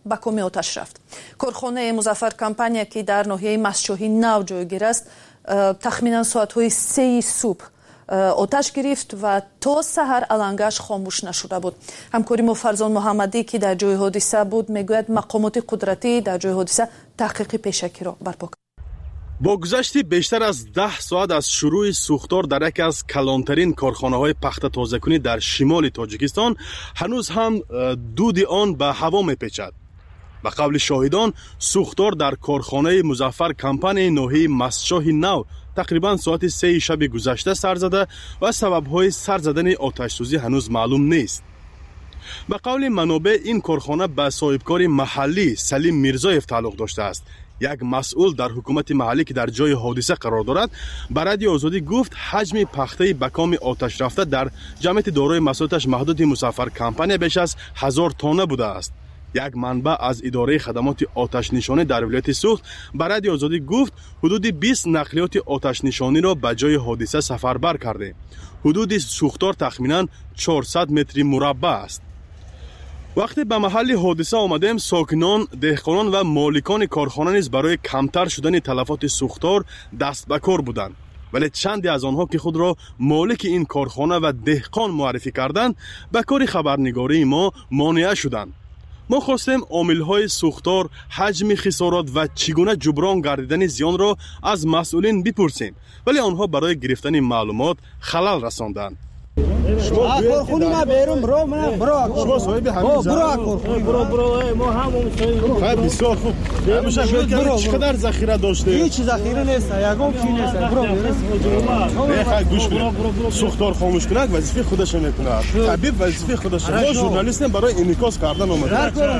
ба коми оташ рафт. корхонаи музаффар компания ки дар ноҳияи масчоҳи нав ҷойгир аст тахминан соатҳои 3 субҳ оташ гирифт ва то саҳар алангаш хомӯш нашуда буд. ҳамкори мо Фарзон Муҳаммадӣ ки дар ҷои ҳодиса буд мегӯяд мақомоти қудратӣ дар ҷои ҳодиса таҳқиқи пешакиро барпо кард. бо гузашти бештар аз 10 соат аз шурӯи сӯхтор дар яке аз калонтарин корхонаҳои пахтатозакунӣ дар шимоли Тоҷикистон ҳанӯз ҳам дуди он ба ҳаво мепечад. ба қавли шоҳидон сӯхтор дар корхонаи Музаффар компанияи ноҳияи Мастчоҳи Нав тақрибан соати 3 шаби гузашта сар зада ва сабабҳои сар задани оташсӯзӣ ҳанӯз маълум нест. ба қавли манобеъ ин корхона ба соҳибкори маҳаллӣ Салим Мирзоев тааллуқ доштааст. як масъул дар ҳукумати маҳаллӣ ки дар ҷои ҳодиса қарор дорад ба Радиои Озодӣ гуфт ҳаҷми пахтаи ба коми оташрафта дар ҷамъияти дорои масъулияташ маҳдуди Музаффар компания беш аз 1000 тонна будааст. як манбаъ аз идораи хадамоти оташнишонӣ дар вилояти Суғд ба Радиои Озодӣ гуфт ҳудуди 20 нақлиёти оташнишониро ба ҷои ҳодиса сафарбар кардем. ҳудуди сӯхтор тахминан 400 метри мураббаъ аст. вақте ба маҳалли ҳодиса омадем, сокинон, деҳқонон ва моликони корхона низ барои камтар шудани талафоти сӯхтор даст ба кор буданд. вале чанде аз онҳо ки худро молики ин корхона ва деҳқон муаррифӣ карданд, ба кори хабарнигории мо монеа шуданд. мо хостем омилҳои сӯхтор, ҳаҷми хисорот ва чӣ гуна ҷуброн гардидани зиёнро аз масъулин бипурсем, вале онҳо барои гирифтани маълумот халал расонданд. корхони ма берун бро мана бро шумо соҳиби ҳамин бро мо ҳамон соҳиби хай бисёр хуб ҳамеша бро чӣ қадар захира доштед ҳеҷ захира нест ягон чӣ нест бро хай гӯш кунед сӯхтор хомӯш кунад вазифаи худашро мекунад табиб вазифаи худашро мо журналистем барои инъикос кардан омадем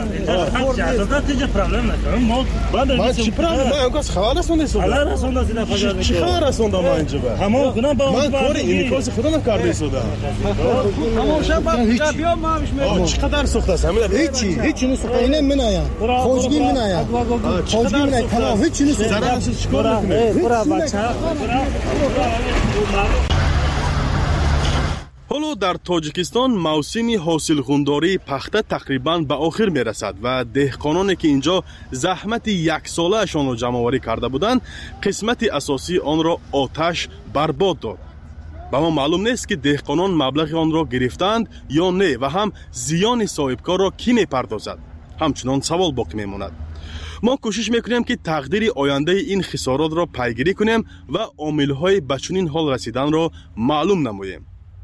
чӣ проблем ман ягон хабар расондаистм чӣ хабар расондам ман инҷа ман кори инъикоси худам карда истодам. چی قدر سوخته است؟ هیچی نسوخته اینه منایم خوشگی منایم تمام هیچی نسوخته ضرر است چیکار ҳоло дар Тоҷикистон мавсими ҳосилхӯндории пахта тақрибан ба охир мерасад ва деҳқононе ки инҷо заҳмати яксолаашонро ҷамъоварӣ карда буданд, қисмати асосии онро оташ барбод дод. ба мо маълум нест ки деҳқонон маблағи онро гирифтаанд ё не ва ҳам зиёни соҳибкорро кӣ мепардозад. ҳамчунон савол боқӣ мемонад. мо кӯшиш мекунем ки тақдири ояндаи ин хисоротро пайгирӣ кунем ва омилҳои ба чунин ҳол расиданро маълум намоем.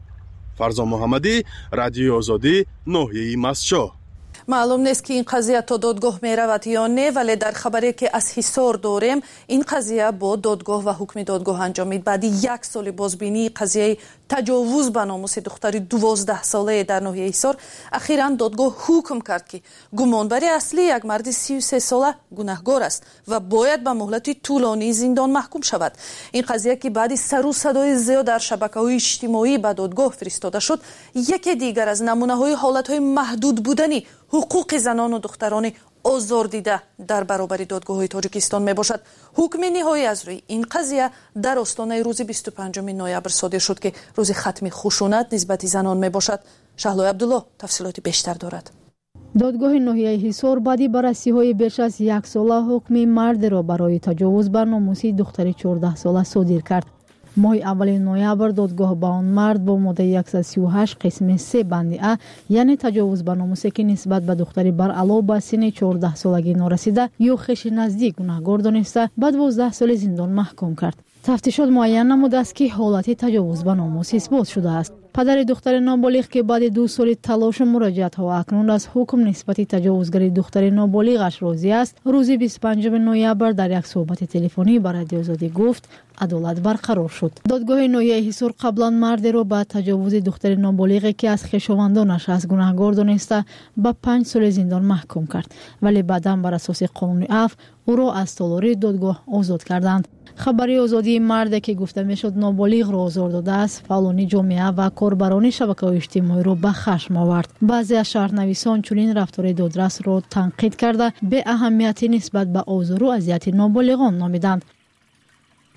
Фарзон Муҳаммадӣ, Радиои Озодӣ, ноҳияи Мастчоҳ. маълум нест ки ин қазия то додгоҳ меравад ё не, вале дар хабаре ки аз ҳисор дорем, ин қазия бо додгоҳ ва ҳукми додгоҳ анҷомид. баъди 1 соли бозбинии қазияи таҷовуз ба номуси духтари 12-солае дар ноҳияи Ҳисор, ахиран додгоҳ ҳукм кард ки гумонбари аслӣ як марди 33 сола гунаҳгор аст ва бояд ба муҳлати тӯлонии зиндон маҳкум шавад. ин қазия ки баъди сару садои зиёд дар шабакаҳои иҷтимоӣ ба додгоҳ фиристода шуд, яке дигар аз намунаҳои ҳолатҳои маҳдуд будани ҳуқуқи занону духтарони озордида дар баробари додгоҳҳои Тоҷикистон мебошад. ҳукми ниҳоӣ аз рӯи ин қазия дар остонаи рӯзи 25 ноябр содир шуд ки рӯзи хатми хушунат нисбати занон мебошад. шаҳлои Абдулло тафсилоти бештар дорад. додгоҳи ноҳияи Ҳисор баъди баррасиҳои беш аз 1 сола ҳукми мардеро барои таҷовуз ба номуси духтари 14 сола содир кард. моҳи аввали ноябр додгоҳ ба он мард бо моддаи 138 қисми 3 банди А, яъне таҷовуз ба номусе ки нисбат ба духтари баръало ба синни 14 солагӣ норасида ё хеши наздик гунаҳгор дониста ба 12 соли зиндон маҳкум кард. тафтишот муайян намудааст ки ҳолати таҷовуз ба номус исбот шудааст. падари духтари ноболиғ ки баъди 2 соли талошу муроҷиатҳо акнун аз ҳукм нисбати таҷовузгари духтари ноболиғаш розӣ аст, рӯзи 25 ноябр дар як суҳбати телефонӣ ба Радиои Озодӣ гуфт адолат барқарор шуд. додгоҳи ноҳияи Ҳисор қаблан мардеро ба таҷовузи духтари ноболиғе ки аз хешовандонаш аст гунаҳгор дониста ба 5 соли зиндон маҳкум кард, вале баъдан бар асоси қонуни афв ӯро аз толории додгоҳ озод карданд. хабари озодии марде ки гуфта мешуд ноболиғро озор додааст, фаъолони ҷомеа ва корбарони шабакаҳои иҷтимоиро ба хашм овард. баъзе аз шаҳрнависон чунин рафтори додрасро танқид карда беаҳамиятӣ нисбат ба озору азияти ноболиғон номиданд.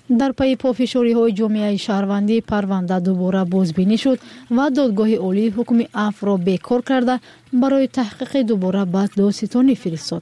در پی پافشاری‌های جامعه شهروندی پرونده دوباره بازبینی شد و دادگاه عالی حکم عفو را بیکار کرده برای تحقیق دوباره به دادستانی فرستاد.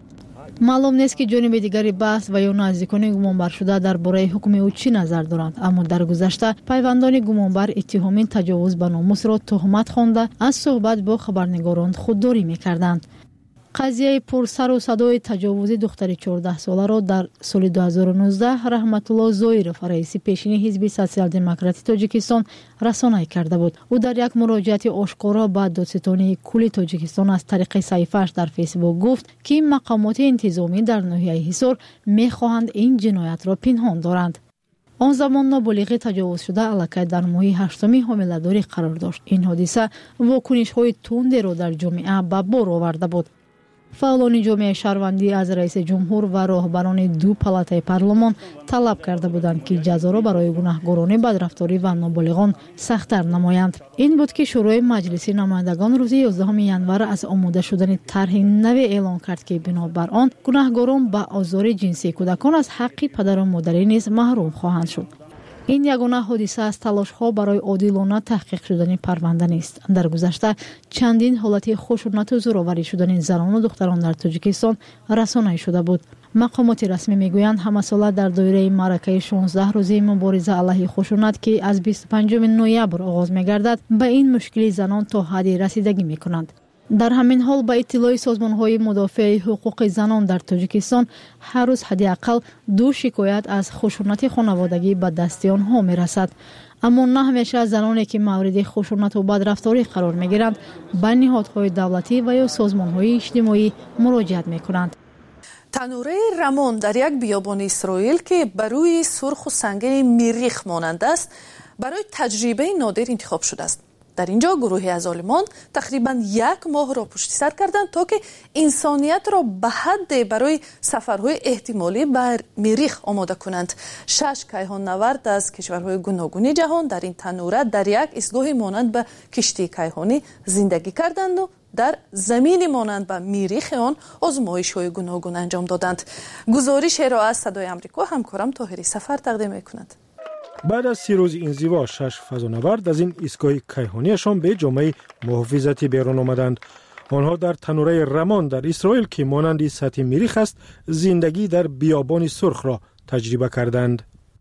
معلوم نیست که جانب دیگری بحث و یا نزدیکان گمانبر شده درباره حکم او چی نظر دارند، اما در گذشته پیوندان گمانبر اتهامین تجاوز به ناموس را تهمت خوانده از صحبت با خبرنگاران خودداری می‌کردند. قضیه پرسر و صدای تجاوز دختر 14 ساله را در سال 2019 رحمت الله زویرов رئیس پیشین حزب سوسیال دموکراتی تاجیکستان رسانه‌ای کرده بود. او در یک مراجعه آشکارا به دادستانی کل تاجیکستان از طریق صفحه‌اش در فیسبوک گفت که مقامات انتظامی در ناحیه حصار می‌خواهند این جنایت را پنهان دارند. آن زمان نابالغ تجاوز شده الکی در ماه 8 حامله‌داری قرار داشت. این حادثه واکنش‌های تند را در جامعه به بار آورده بود. فعالان جامعه شهروندی از رئیس جمهور و راهبران دو پالاتای پارلمان طلب کرده بودند که جزا را برای گناهکاران بدرفتاری و نابالغان سخت‌تر نمایند. این بود که شورای مجلس نمایندگان روز 11 ینور از آماده شدن طرح نو اعلان کرد که بنابر آن گناهکاران به آزار جنسی کودکان از حق پدر و مادری نیز محروم خواهند شد. این یگانه حادثه از تلاش‌ها برای عادلانه تحقیق شدن پرونده نیست. در گذشته چندین حالت خشونت و زورآوری شدن زنان و دختران در تاجیکستان رسانه‌ای شده بود. مقامات رسمی میگویند همه ساله در دایره معرکه 16 روزه مبارزه علیه خشونت که از 25 نوامبر آغاز می‌گردد به این مشکل زنان تا حدی رسیدگی می‌کنند. در همین حال به اطلاع سازمان‌های مدافع حقوق زنان در تاجیکستان هر روز حداقل 2 شکایت از خشونت خانوادگی به دست آنها می‌رسد. اما نه همیشه زنانی که مورد خشونت و بدرفتاری قرار می‌گیرند به نهادهای دولتی و یا سازمان‌های اجتماعی مراجعت می‌کنند. تنوره رمان در یک بیابان اسرائیل که بر روی سرخ و سنگین میریخ مانند است برای تجربه نادر انتخاب شده است. در اینجا گروهی از عالمان تقریباً 1 ماه را پشت سر کردند تا که انسانیت را به حد برای سفرهای احتمالی بر مریخ آماده کنند. 6 کیهان نورد از کشورهای گوناگون جهان در این تنوره در یک ایستگاه مانند به کشتی کیهانی زندگی کردند و در زمین مانند به مریخ آن آزمایش‌های گوناگون انجام دادند. گزارش را از صدای آمریکا همکارم طاهری سفر تقدیم می‌کند. بعد از 3 روز انزوا 6 فضانورد از این ایستگاه کیهانیشان به جامعه محافظتی بیرون آمدند. آنها در تنوره رمان در اسرائیل که مانند سطح مریخ است زندگی در بیابان سرخ را تجربه کردند.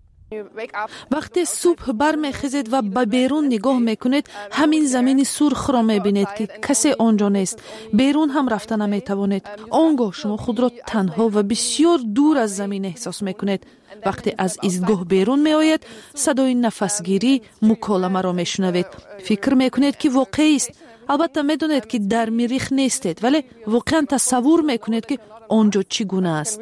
وقتی صبح برمیخیزید و به بیرون نگاه میکنید همین زمین سرخ را میبینید که کسی آنجا نیست. بیرون هم رفتن نمیتوانید. آنگاه شما خود را تنها و بسیار دور از زمین احساس میکنید. وقتی از ایستگاه بیرون میآید صدای نفسگیری مکالمه را میشنوید. فکر میکنید که واقعی است. البته میدونید که در مریخ نیستید ولی واقعا تصور میکنید که آنجا چگونه است.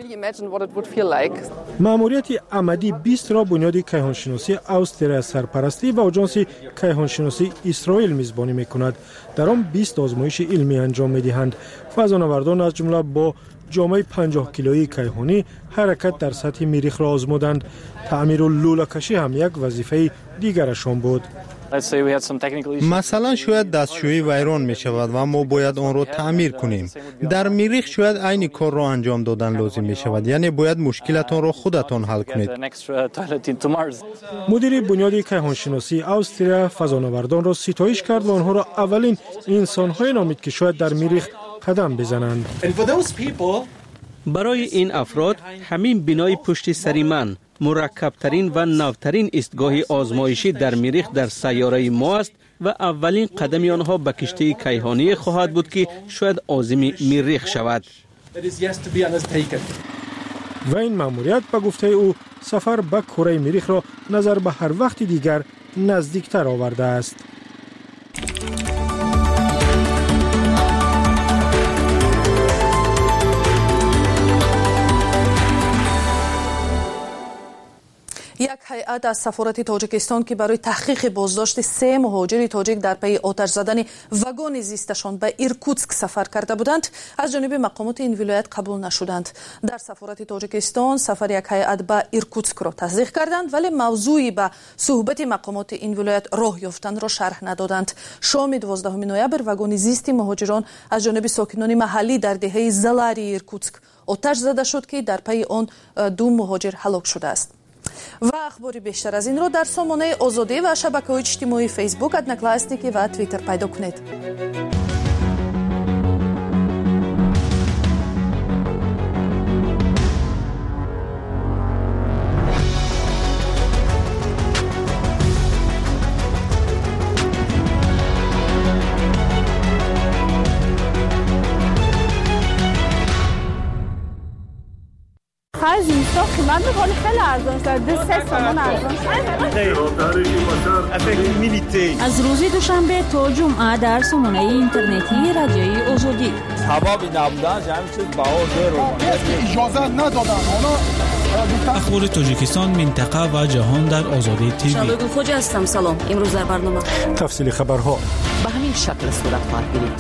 مأموریت عمدی 20 را بنیاد کیهانشناسی آستریا سرپرستی و آژانس کیهانشناسی اسرائیل میزبانی میکند. در آن 20 آزمایش علمی انجام میدهند. فضانوردان از جمله با جامعه 50 کیلویی کیهانی حرکت در سطح مریخ را آزمودند. تعمیر و لوله‌کشی هم یک وظیفه دیگرشان بود. مثلا شاید دستشویی ویران می شود و ما باید آن را تعمیر کنیم. در مریخ شاید عین کار را انجام دادن لازم می شود، یعنی باید مشکلتان را خودتان حل کنید. مدیر بنیاد کیهانشناسی آستریا فضانوردان را ستایش کرد و آنها را اولین انسان‌های نامید که شاید در مریخ قدم بزنند. برای این افراد همین بنای پشت سر من مرکبترین و نوترین ایستگاه آزمایشی در مریخ در سیاره ما است و اولین قدم آنها به کشتی کیهانی خواهد بود که شاید عازم مریخ شود. و این مأموریت به گفته او سفر به کره مریخ را نظر به هر وقت دیگر نزدیکتر آورده است. یک هیئت از سفارت تاجیکستان که برای تحقیق بازداشت 3 مهاجر تاجیک در پی آتش زدن واگن زیستشان به ایرکوتسک سفر کرده بودند از جانب مقامات این ولایت قبول نشدند. در سفارت تاجیکستان سفر یک هیئت به ایرکوتسک را تصدیق کردند ولی موضوعی به صحبت مقامات این ولایت راه یافتن را شرح ندادند. شام 12 نوامبر واگن زیست مهاجران از جانب ساکنان محلی در دهه زلاری ایرکوتسک آتش زده شد که در پی آن 2 مهاجر هلاک شده است. و اخباری بیشتر از این رو در سامانه آزادی و شبکه‌های اجتماعی فیسبوک، ادنکلاستیکی و توییتر پیدا کنید. از اینستا قیمت می‌کنه خیلی ارزان شده، 3 تومان ارزان شده. از روز دوشنبه تا جمعه در سامانه اینترنتی رادیوی آزادی. حبابی نبودن همین چیز بهار اجازه ندادن. اخبار تاجیکستان، منطقه و جهان در آزادی تیوی. شبگون خوجا هستم. سلام. امروز در برنامه تفصیل خبرها به همین شکل صورت خواهد گرفت.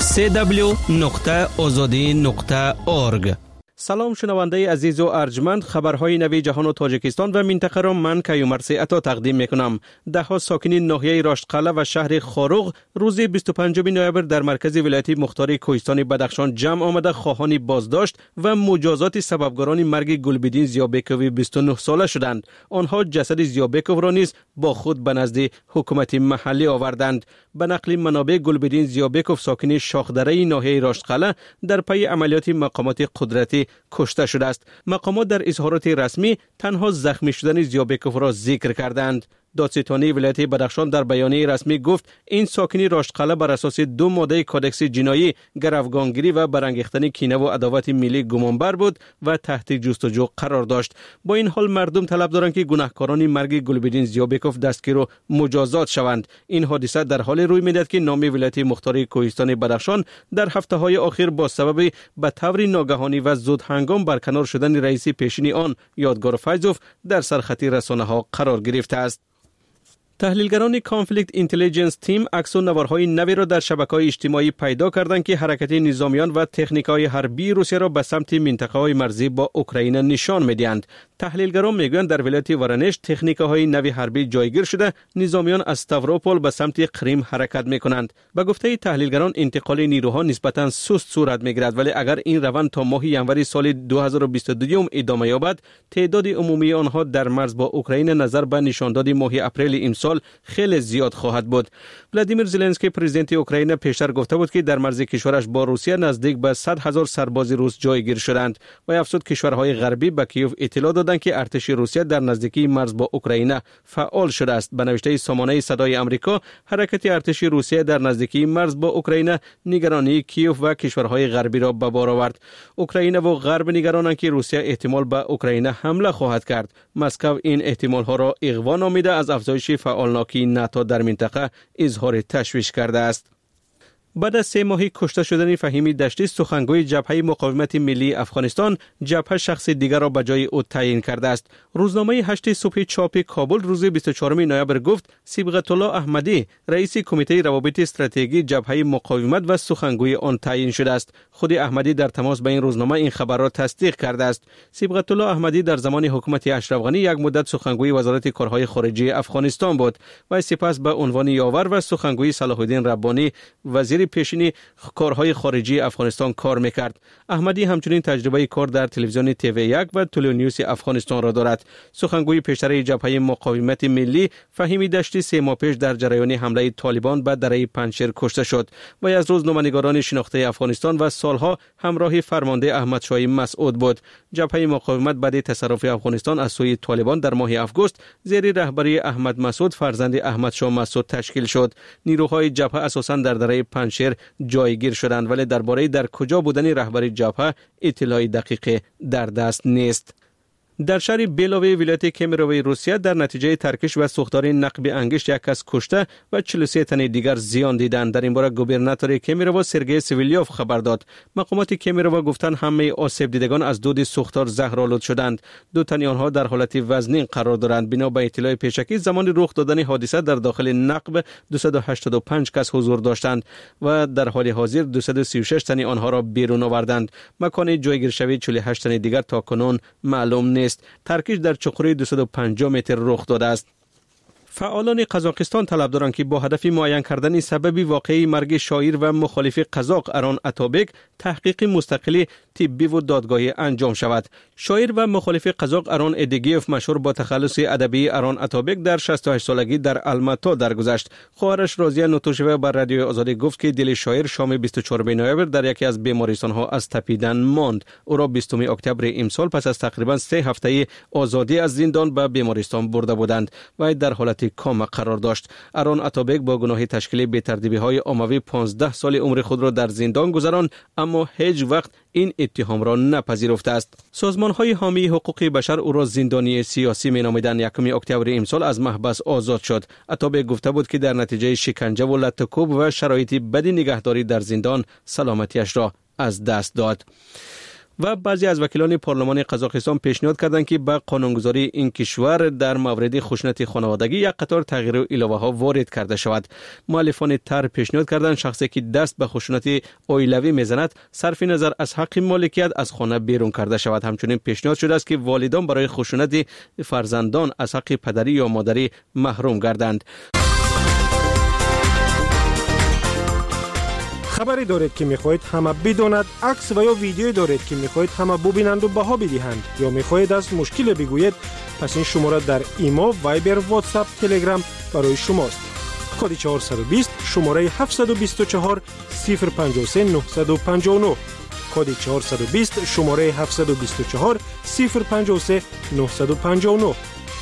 www.azadi.org. سلام شنونده عزیز و ارجمند، خبرهای نوی جهان و تاجیکستان و منطقه را من کیومرثی عطا تقدیم میکنم. دهها ساکنین ناحیه راشدقلعه و شهر خاروغ روز 25 نوامبر در مرکز ولایت مختار کوهستان بدخشان جمع آمده خواهان بازداشت و مجازات سببگاران مرگ گلبدین زیابکوی 29 ساله شدند. آنها جسد زیابکوف را نیز با خود به نزد حکومت محلی آوردند. به نقل منابع، گلبدین زیابکوف ساکن شاخدره ناحیه راشدقلعه در پی عملیات مقامات قدرتی کشته شده است. مقامات در اظهارات رسمی تنها زخمی شدن زیابکوف را ذکر کردند. دادستانی ولایت بدخشان در بیانیه رسمی گفت این ساکنی راشدقلعه بر اساس 2 ماده کدکس جنایی گروگانگیری و برانگیختن کینه و عداوت ملی گمانبر بود و تحت جستجو قرار داشت. با این حال مردم طلب دارند که گناهکاران مرگ گلبدین زیابکوف دستگیر و مجازات شوند. این حادثه در حال روی می‌دهد که نام ولایت مختار کوهستان بدخشان در هفته‌های اخیر با سبب به طور ناگهانی و زود هنگام برکنار شدن رئیس پیشین آن یادگار فیضوف در سرخط رسانه‌ها قرار گرفته است. تحلیلگران کانفلیکت اینتلیجنس تیم عکس و نوارهای نوی را در شبکه‌های اجتماعی پیدا کردند که حرکت نظامیان و تکنیک‌های حربی روسیه را به سمت منطقه‌های مرزی با اوکراین نشان می‌دهند. تحلیلگران میگویند در ولایت وارانش تکنیک‌های نوی حربی جایگیر شده، نظامیان از ستاوروپول به سمت کریم حرکت می‌کنند. به گفته تحلیلگران انتقال نیروها نسبتاً سست صورت می‌گیرد، ولی اگر این روند تا ماه ژانویه سال 2022 ادامه یابد، تعداد عمومی آنها در مرز با اوکراین نظر به نشانداد ماه اپریل امسال خیلی زیاد خواهد بود. ولادیمیر زلنسکی پرزیدنت اوکراین پیشتر گفته بود که در مرز کشورش با روسیه نزدیک به 100,000 سرباز روس جایگیر شدند و افزود کشورهای غربی به کیوف اطلاع دادند که ارتش روسیه در نزدیکی مرز با اوکراین فعال شده است. به نوشته سامانه صدای آمریکا، حرکت ارتش روسیه در نزدیکی مرز با اوکراین نگرانی کیوف و کشورهای غربی را به بار آورد. اوکراین و غرب نگرانند که روسیه احتمال به اوکراین حمله خواهد کرد. مسکو این احتمال ها را اغوا نامیده از افزایش فعالناکی ناتو در منطقه اظهار تشویش کرده است. بعد از 3 ماهی کشته شدن فهیمی دشتی، سخنگوی جبهه مقاومت ملی افغانستان جبهه شخص دیگر را به جای او تعیین کرده است. روزنامه 8 صبح چاپ کابل روز 24 نوامبر گفت صبغت الله احمدی رئیس کمیته روابط استراتژیکی جبهه مقاومت و سخنگوی آن تعیین شده است. خود احمدی در تماس با این روزنامه این خبر را تصدیق کرده است. صبغت الله احمدی در زمان حکومت اشرف غنی یک مدت سخنگوی وزارت کارهای خارجه افغانستان بود و سپس به عنوان یاور و سخنگوی صلاح الدین ربانی وزیر پیشین کارهای خارجی افغانستان کار میکرد. احمدی همچنین تجربه کار در تلویزیون TV1 و تلونیوس افغانستان را دارد. سخنگوی پیشتر جبهه مقاومت ملی فهیمی دشتی 3 ماه پیش در جریان حمله طالبان به دره پنجشیر کشته شد و از روزنامه‌نگاران شناخته افغانستان و سالها همراه فرمانده احمد شاه مسعود بود. جبهه مقاومت بعد تصرف افغانستان از سوی طالبان در ماه آگوست زیر رهبری احمد مسعود فرزند احمد شاه مسعود تشکیل شد. نیروهای جبهه اساساً در دره پنجشیر جایگیر شدند، ولی درباره در کجا بودن رهبری جبهه اطلاعی دقیق در دست نیست. در شهر بیلاوی ولایت کمیروی روسیه در نتیجه ترکش و سوختار نقب انگشت یک کس کشته و 43 تن دیگر زیان دیدند. در این باره گوبرناتور کمیروو سرگئی سویلیوف خبر داد. مقامات کمیروو گفتند همه آسیب دیدگان از دود سوختار زهرآلود شدند. 2 تن آنها در حالت وزنین قرار دارند. بنا به اطلاع پیشکی زمان رخ دادن حادثه در داخل نقب 285 کس حضور داشتند و در حال حاضر 236 تن آنها را بیرون آوردند. مکان جایگیر شوی 48 تن دیگر تا کنون معلوم نیست. ترکش در چقره 250 متر رخ داده است. فعالان قزاقستان طلب دارند که با هدف معین کردن سبب واقعی مرگ شاعر و مخالف قزاق اران اتابک تحقیق مستقل طبی و دادگاهی انجام شود. شاعر و مخالف قزاق اران ادگیف مشهور با تخلص ادبی اران اتابک در 68 سالگی در الماتا درگذشت. خواهرش رازیه نوتوشوه بر رادیو آزادی گفت که دل شاعر شام 24 نوامبر در یکی از بیمارستان‌ها از تپیدن ماند. او را 20 اکتبر امسال پس از تقریبا 3 هفته آزادی از زندان به بیمارستان برده بودند و در حالت کام قرار داشت. اران اتابک با گناه تشکیل بی‌ترتیبی‌های عمومی 15 سال عمر خود را در زندان گذراند، اما هیچ وقت این اتهام را نپذیرفته است. سازمان‌های حامی حقوق بشر او را زندانی سیاسی می‌نامیدند. 1 اکتبر امسال از محبس آزاد شد. اتابک گفته بود که در نتیجه شکنجه و لط‌وکوب و شرایط بدی نگهداری در زندان سلامتیش را از دست داد. و بعضی از وکیلان پارلمان قزاقستان پیشنهاد کردند که به قانونگذاری این کشور در مورد خشونت خانوادگی یک قطار تغییر و الهه‌ها وارد کرده شود. مؤلفان طرح پیشنهاد کردند شخصی که دست به خشونت عائلوی میزند صرف نظر از حق مالکیت از خانه بیرون کرده شود. همچنین پیشنهاد شده است که والدان برای خشونت فرزندان از حق پدری یا مادری محروم گردند. خبری دارید که میخواهید همه بداند، عکس و یا ویدیویی دارید که میخواهید همه ببینند و بها بدهند، یا میخواهید از مشکل بگویید، پس این شماره در ایما، وایبر، واتساپ، تلگرام برای شماست. کد 420 شماره 724 053 959. کد 420 شماره 724 053 959.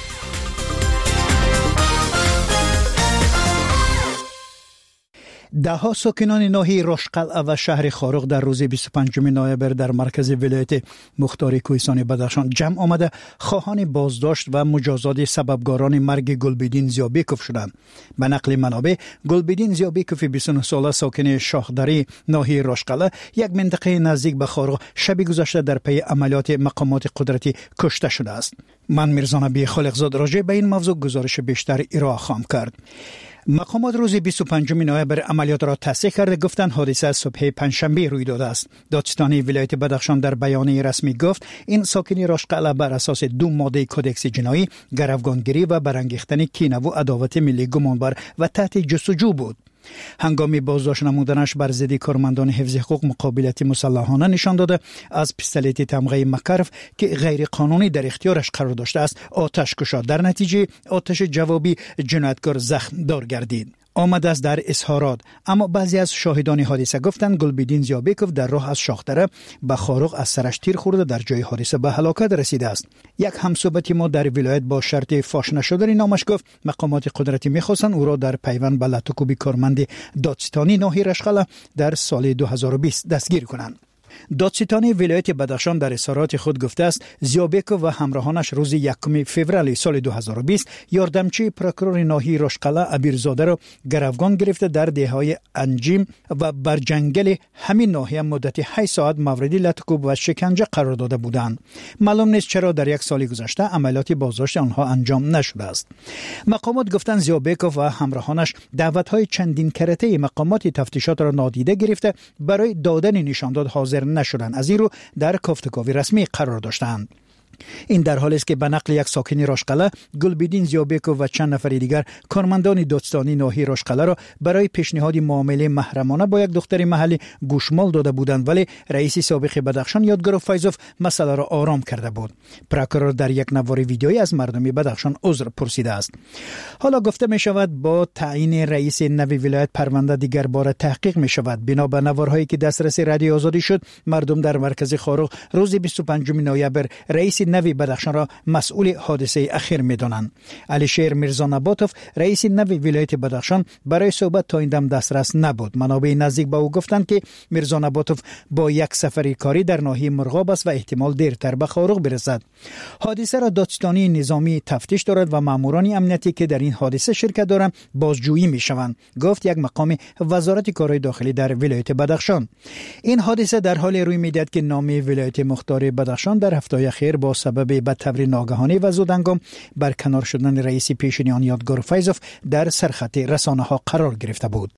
دهها ساکنان ناحیه رشقلعه و شهر خاروق در روز 25 نوامبر در مرکز ولایت مختار کوهستان بدخشان جمع آمده خواهان بازداشت و مجازات سببگاران مرگ گلبدین زیابیکوف شدند. به نقل منابع، گلبدین زیابیکوف 29 ساله ساکن شاخدری ناحیه رشقلعه یک منطقه نزدیک به خاروق شب گذشته در پی عملیات مقامات قدرتی کشته شده است. من میرزا نبی خالقزاد راجع به این موضوع گزارش بیشتر ارائه خواهم کرد. مقامات روز 25 نوامبر عملیات را تصحیح کرده گفتند حادثه صبح پنجشنبه روی داده است. دادستانی ولایت بدخشان در بیانیه رسمی گفت این ساکنی رشقلعه بر اساس 2 ماده کدکس جنایی گروگانگیری و برانگیختن کینه و عداوت ملی گمانبر و تحت جستجو بود. هنگامی بازداشت نمودنش بر ضد کارمندان حفظ حقوق مقابلت مسلحانه نشان داده از پیستولت تمغه مکرف که غیر قانونی در اختیارش قرار داشته است آتش کشید. در نتیجه آتش جوابی جنایتکار زخم دار گردید. آمده است در اظهارات، اما بعضی از شاهدان حادثه گفتند گلبدین زیابیکوف در راه از شاختره به خاروق از سرش تیر خورده در جای حادثه به هلاکت رسیده است. یک همصحبت ما در ولایت با شرط فاش نشدن نامش گفت مقامات قدرتی می‌خواستند او را در پیوند به لطوکوبی کارمند دادستانی ناحیه رشقلعه در سال 2020 دستگیر کنند. دادستانی ولایت بدخشان در اظهارات خود گفته است زیابیکوف و همراهانش روز 1 فوریه سال 2020 یاردمچی پروکورور ناحیه رشقلعه عبیرزاده را گروگان گرفته در دههای انجیم و برجنگل همین ناحیه مدت 8 ساعت مورد لطوکوب و شکنجه قرار داده بودند. معلوم نیست چرا در یک سال گذشته عملیات بازداشت آنها انجام نشده است. مقامات گفتند زیابیکوف و همراهانش دعوت‌های چندین کرته مقامات تفتیشات را نادیده گرفته برای دادن نشانداد حاضر نشدند، از این رو در کافتکاوی رسمی قرار داشتند. این در حالی است که به نقل یک ساکن رشقلعه گلبدین زیابیکوف و چند نفر دیگر کارمندان دادستانی ناحیه رشقلعه را برای پیشنهاد معامله محرمانه با یک دختر محلی گوشمال داده بودند، ولی رئیس سابق بدخشان یادگار فیضوف مسئله را آرام کرده بود. پروکورور در یک نوار ویدیویی از مردم بدخشان عذر پرسیده است. حالا گفته می شود با تعیین رئیس نوی ولایت پرونده دیگر بار تحقیق می شود. بنا به نوارهایی که دسترس رادیو آزادی شد، مردم در مرکز خاروق روز 25 نوامبر رئیس نوی بدخشان را مسئول حادثه اخیر می‌دانند. علیشیر میرزا نباتوف رئیس نوی ولایت بدخشان برای صحبت تا این دم دسترس نبود. منابع نزدیک به او گفتند که میرزا نباتوف با یک سفر کاری در ناحیه مرغاب است و احتمال دیرتر به خاروق برسد. حادثه را دادستانی نظامی تفتیش دارد و ماموران امنیتی که در این حادثه شرکت دارند بازجویی می‌شوند، گفت یک مقام وزارت کارهای داخلی در ولایت بدخشان. این حادثه در حال روی می‌دهد که نام ولایت مختار بدخشان در هفته اخیر با سبب به طور ناگهانی و زودهنگام برکنار شدن رئیس پیشین آن یادگار فیضوف در سرخط رسانه‌ها قرار گرفته بود.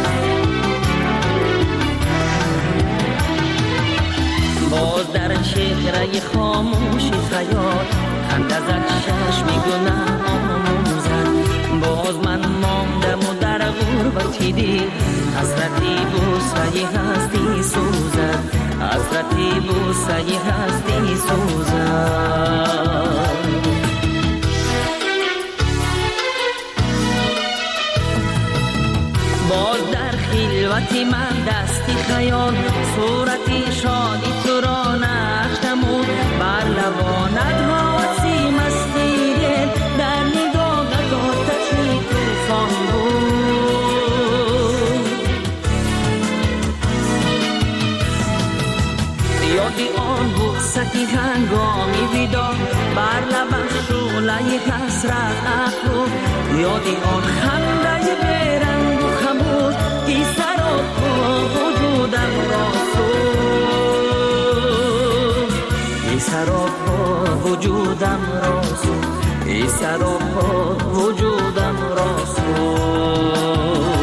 باز در چهره خاموشی خیال خند ازت چشم میگونه آموزد، دیدی حسرتی بوسه هستی سوزد حسرتی بوسه هستی سوزد باز در خلوتی من دستی خیال صورتی شادی تو را نقش نمود بر لبانت حواسی مستی دل در نگاهت آتشی طوفان بود یادی آن بوستی هنگامی بیدار بر لبش شعله حسرت افروخت یادی آن خنده بیرنگ و خموش ای سراپا وجودم را سوخت ای سراپا وجودم را سوخت ای سراپا وجودم را سوخت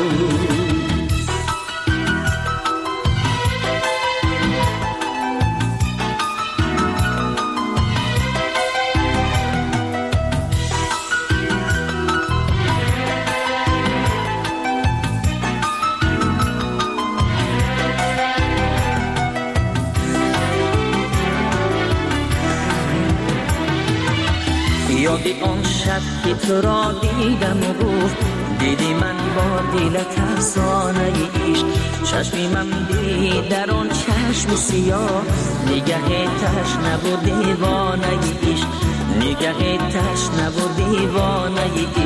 یادی آن شب که تو را دیدم و گفت دیدی من با دلت افسانه عشق چشمی من دید در آن چشم سیاه نگه تشنه و دیوانه عشق نگه تشنه و دیوانه عشق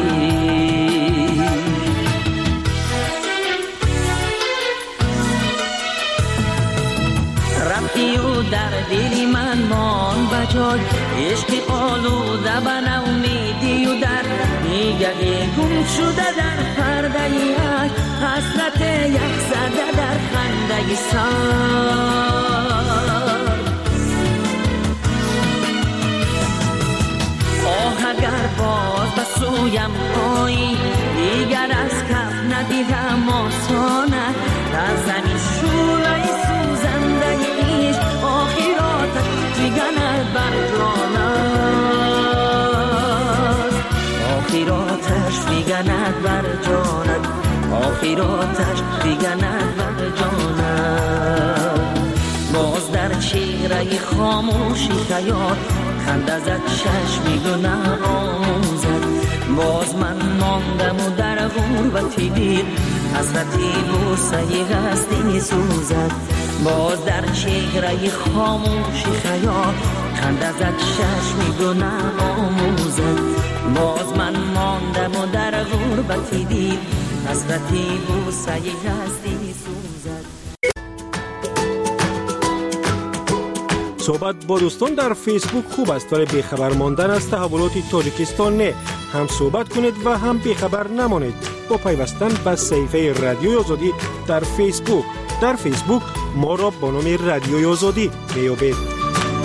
رفتی و در دلی من مان بجای عشق آلوده به نومیدی و در نگه گم شده در پرده عشق حسرت یک زده در خنده سر آه اگر باز به سویم پایی دیگر از کف ندیدم آسانت در زمین شوله سوزنده ایش آخراتش جگنت بر جانت آخراتش جگنت بر جانت آخراتش جگنت بر جانت باز در چهره خاموشی خیال خنده زد چشمی گناه آموزد باز من ماندم و در غربتی دیر حسرتی بوسه هستی سوزد باز در چهره خاموشی خیال خنده زد چشمی گناه آموزد باز من ماندم و در غربتی دیر حسرتی بوسه هستی سوزد صحبت با دوستان در فیسبوک خوب است ولی بیخبر ماندن از تحولات تاجیکستان نه. هم صحبت کنید و هم بیخبر نمانید با پیوستن به صفحه رادیوی آزادی در فیسبوک. در فیسبوک ما را با نام رادیوی آزادی میابید.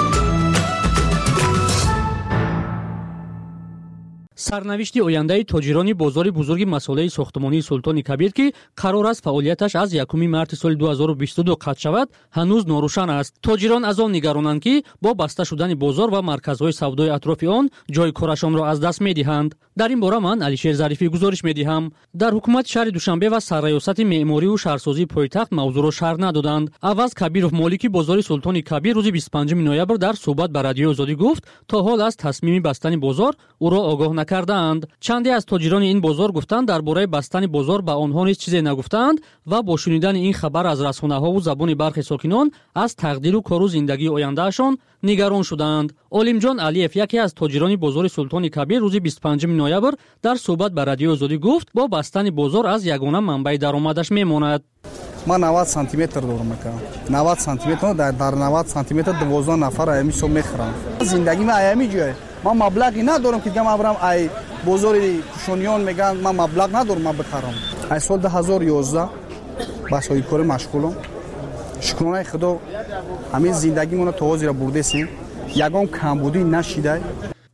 سرنوشت آینده تاجران بازار بزرگ مساله ساختمانی سلطان کبیر که قرار است فعالیتش از 1 مارس سال 2022 قطع شود هنوز ناروشن است. تاجران از آن نگرانند که با بسته شدن بازار و مرکزهای سودای اطراف آن جای کارشان را از دست می‌دهند. در این باره من علیشیر ظریفی گزارش می‌دهم. در حکومت شهر دوشنبه و سرریاست معماری و شهرسازی پایتخت موضوع را شرح ندادند. عوض کبیرов مالکی بازار سلطان کبیر روز 25 نوامبر در صحبت با رادیو آزادی گفت تا حال از تصمیم بستن بازار او را آگاه نکردند. چندی از تاجران این بازار گفتند درباره بستن بازار به آنها نیز چیزی نگفتند و با شنیدن این خبر از رسانه‌ها و زبان برخی ساکنان از تقدیر و کار و زندگی آیندهشان نگران شدند. علیمجان علیف یکی از تاجران بازار سلطان کبیر روز 25 نوامبر در صحبت با رادیو آزادی گفت با بستن بازار از یگانه منبع درآمدش میماند. من 90 سانتی متر دور میکنم. 90 سانتی متر در 90 سانتی متر 12 نفر ایمی سو میخرم. زندگی من ایمی جوه. من مبلغی ندارم که گم ابرام ای بازار کشونیان میگن من مبلغ ندارم من بخرم. ای سال 2011 با صاحبکاری مشغولم. شکرانه خدا همین زندگی منو توازی را برده سیم. یگان کمبودی نشیده.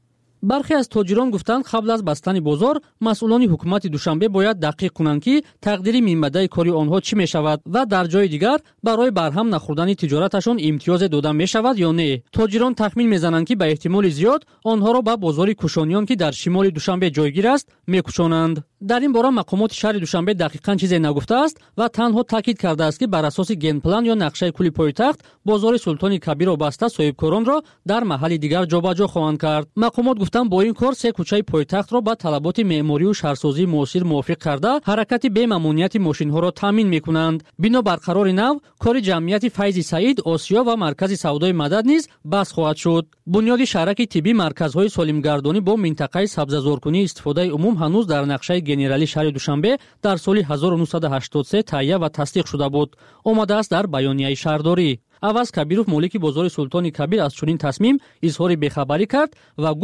бархе аз тоҷирон гуфтанд қабл аз бастани бозор масъулони ҳукумати душанбе бояд таҳқиқ кунанд ки тақдири минбаъдаи кори онҳо чӣ мешавад ва дар ҷои дигар барои барҳам нахӯрдани тиҷораташон имтиёзе дода мешавад ё не. тоҷирон тахмин мезананд ки ба эҳтимоли зиёд онҳоро ба бозори кушониён ки дар шимоли душанбе ҷойгир аст мекушонанд. дар ин бора мақомоти шаҳри душанбе дақиқан чизе нагуфтааст ва танҳо таъкид кардааст ки бар асоси генплан ё нақшаи кӯли пойтахт бозори Султони Кабирро баста соҳибкоронро дар маҳалли дигар ҷобаҷо хоҳанд кард. мақомот гуфтанд бо ин кор се кӯчаи пойтахтро ба талаботи меъморию шаҳрсозии муосир мувофиқ карда ҳаракати бемамнунияти мошинҳоро таъмин мекунанд. бино бар қарори нав кори ҷамъияти Файзи Саид, Осиё ва маркази савдои Мадад низ бас хоҳад шуд. бунёди шаҳраки тиббӣ марказҳои солимгардонӣ бо минтақаи сабзазоркунии истифодаи умум ҳанӯз дар нақшаи генералии шаҳри Душанбе дар соли 1983 таҳия ва тасдиқ шуда буд, омадааст дар баёнияи шаҳрдорӣ. аваз Кабиров молики бозори Султони Кабир аз чунин тасмим изҳори бехабарӣ кард ва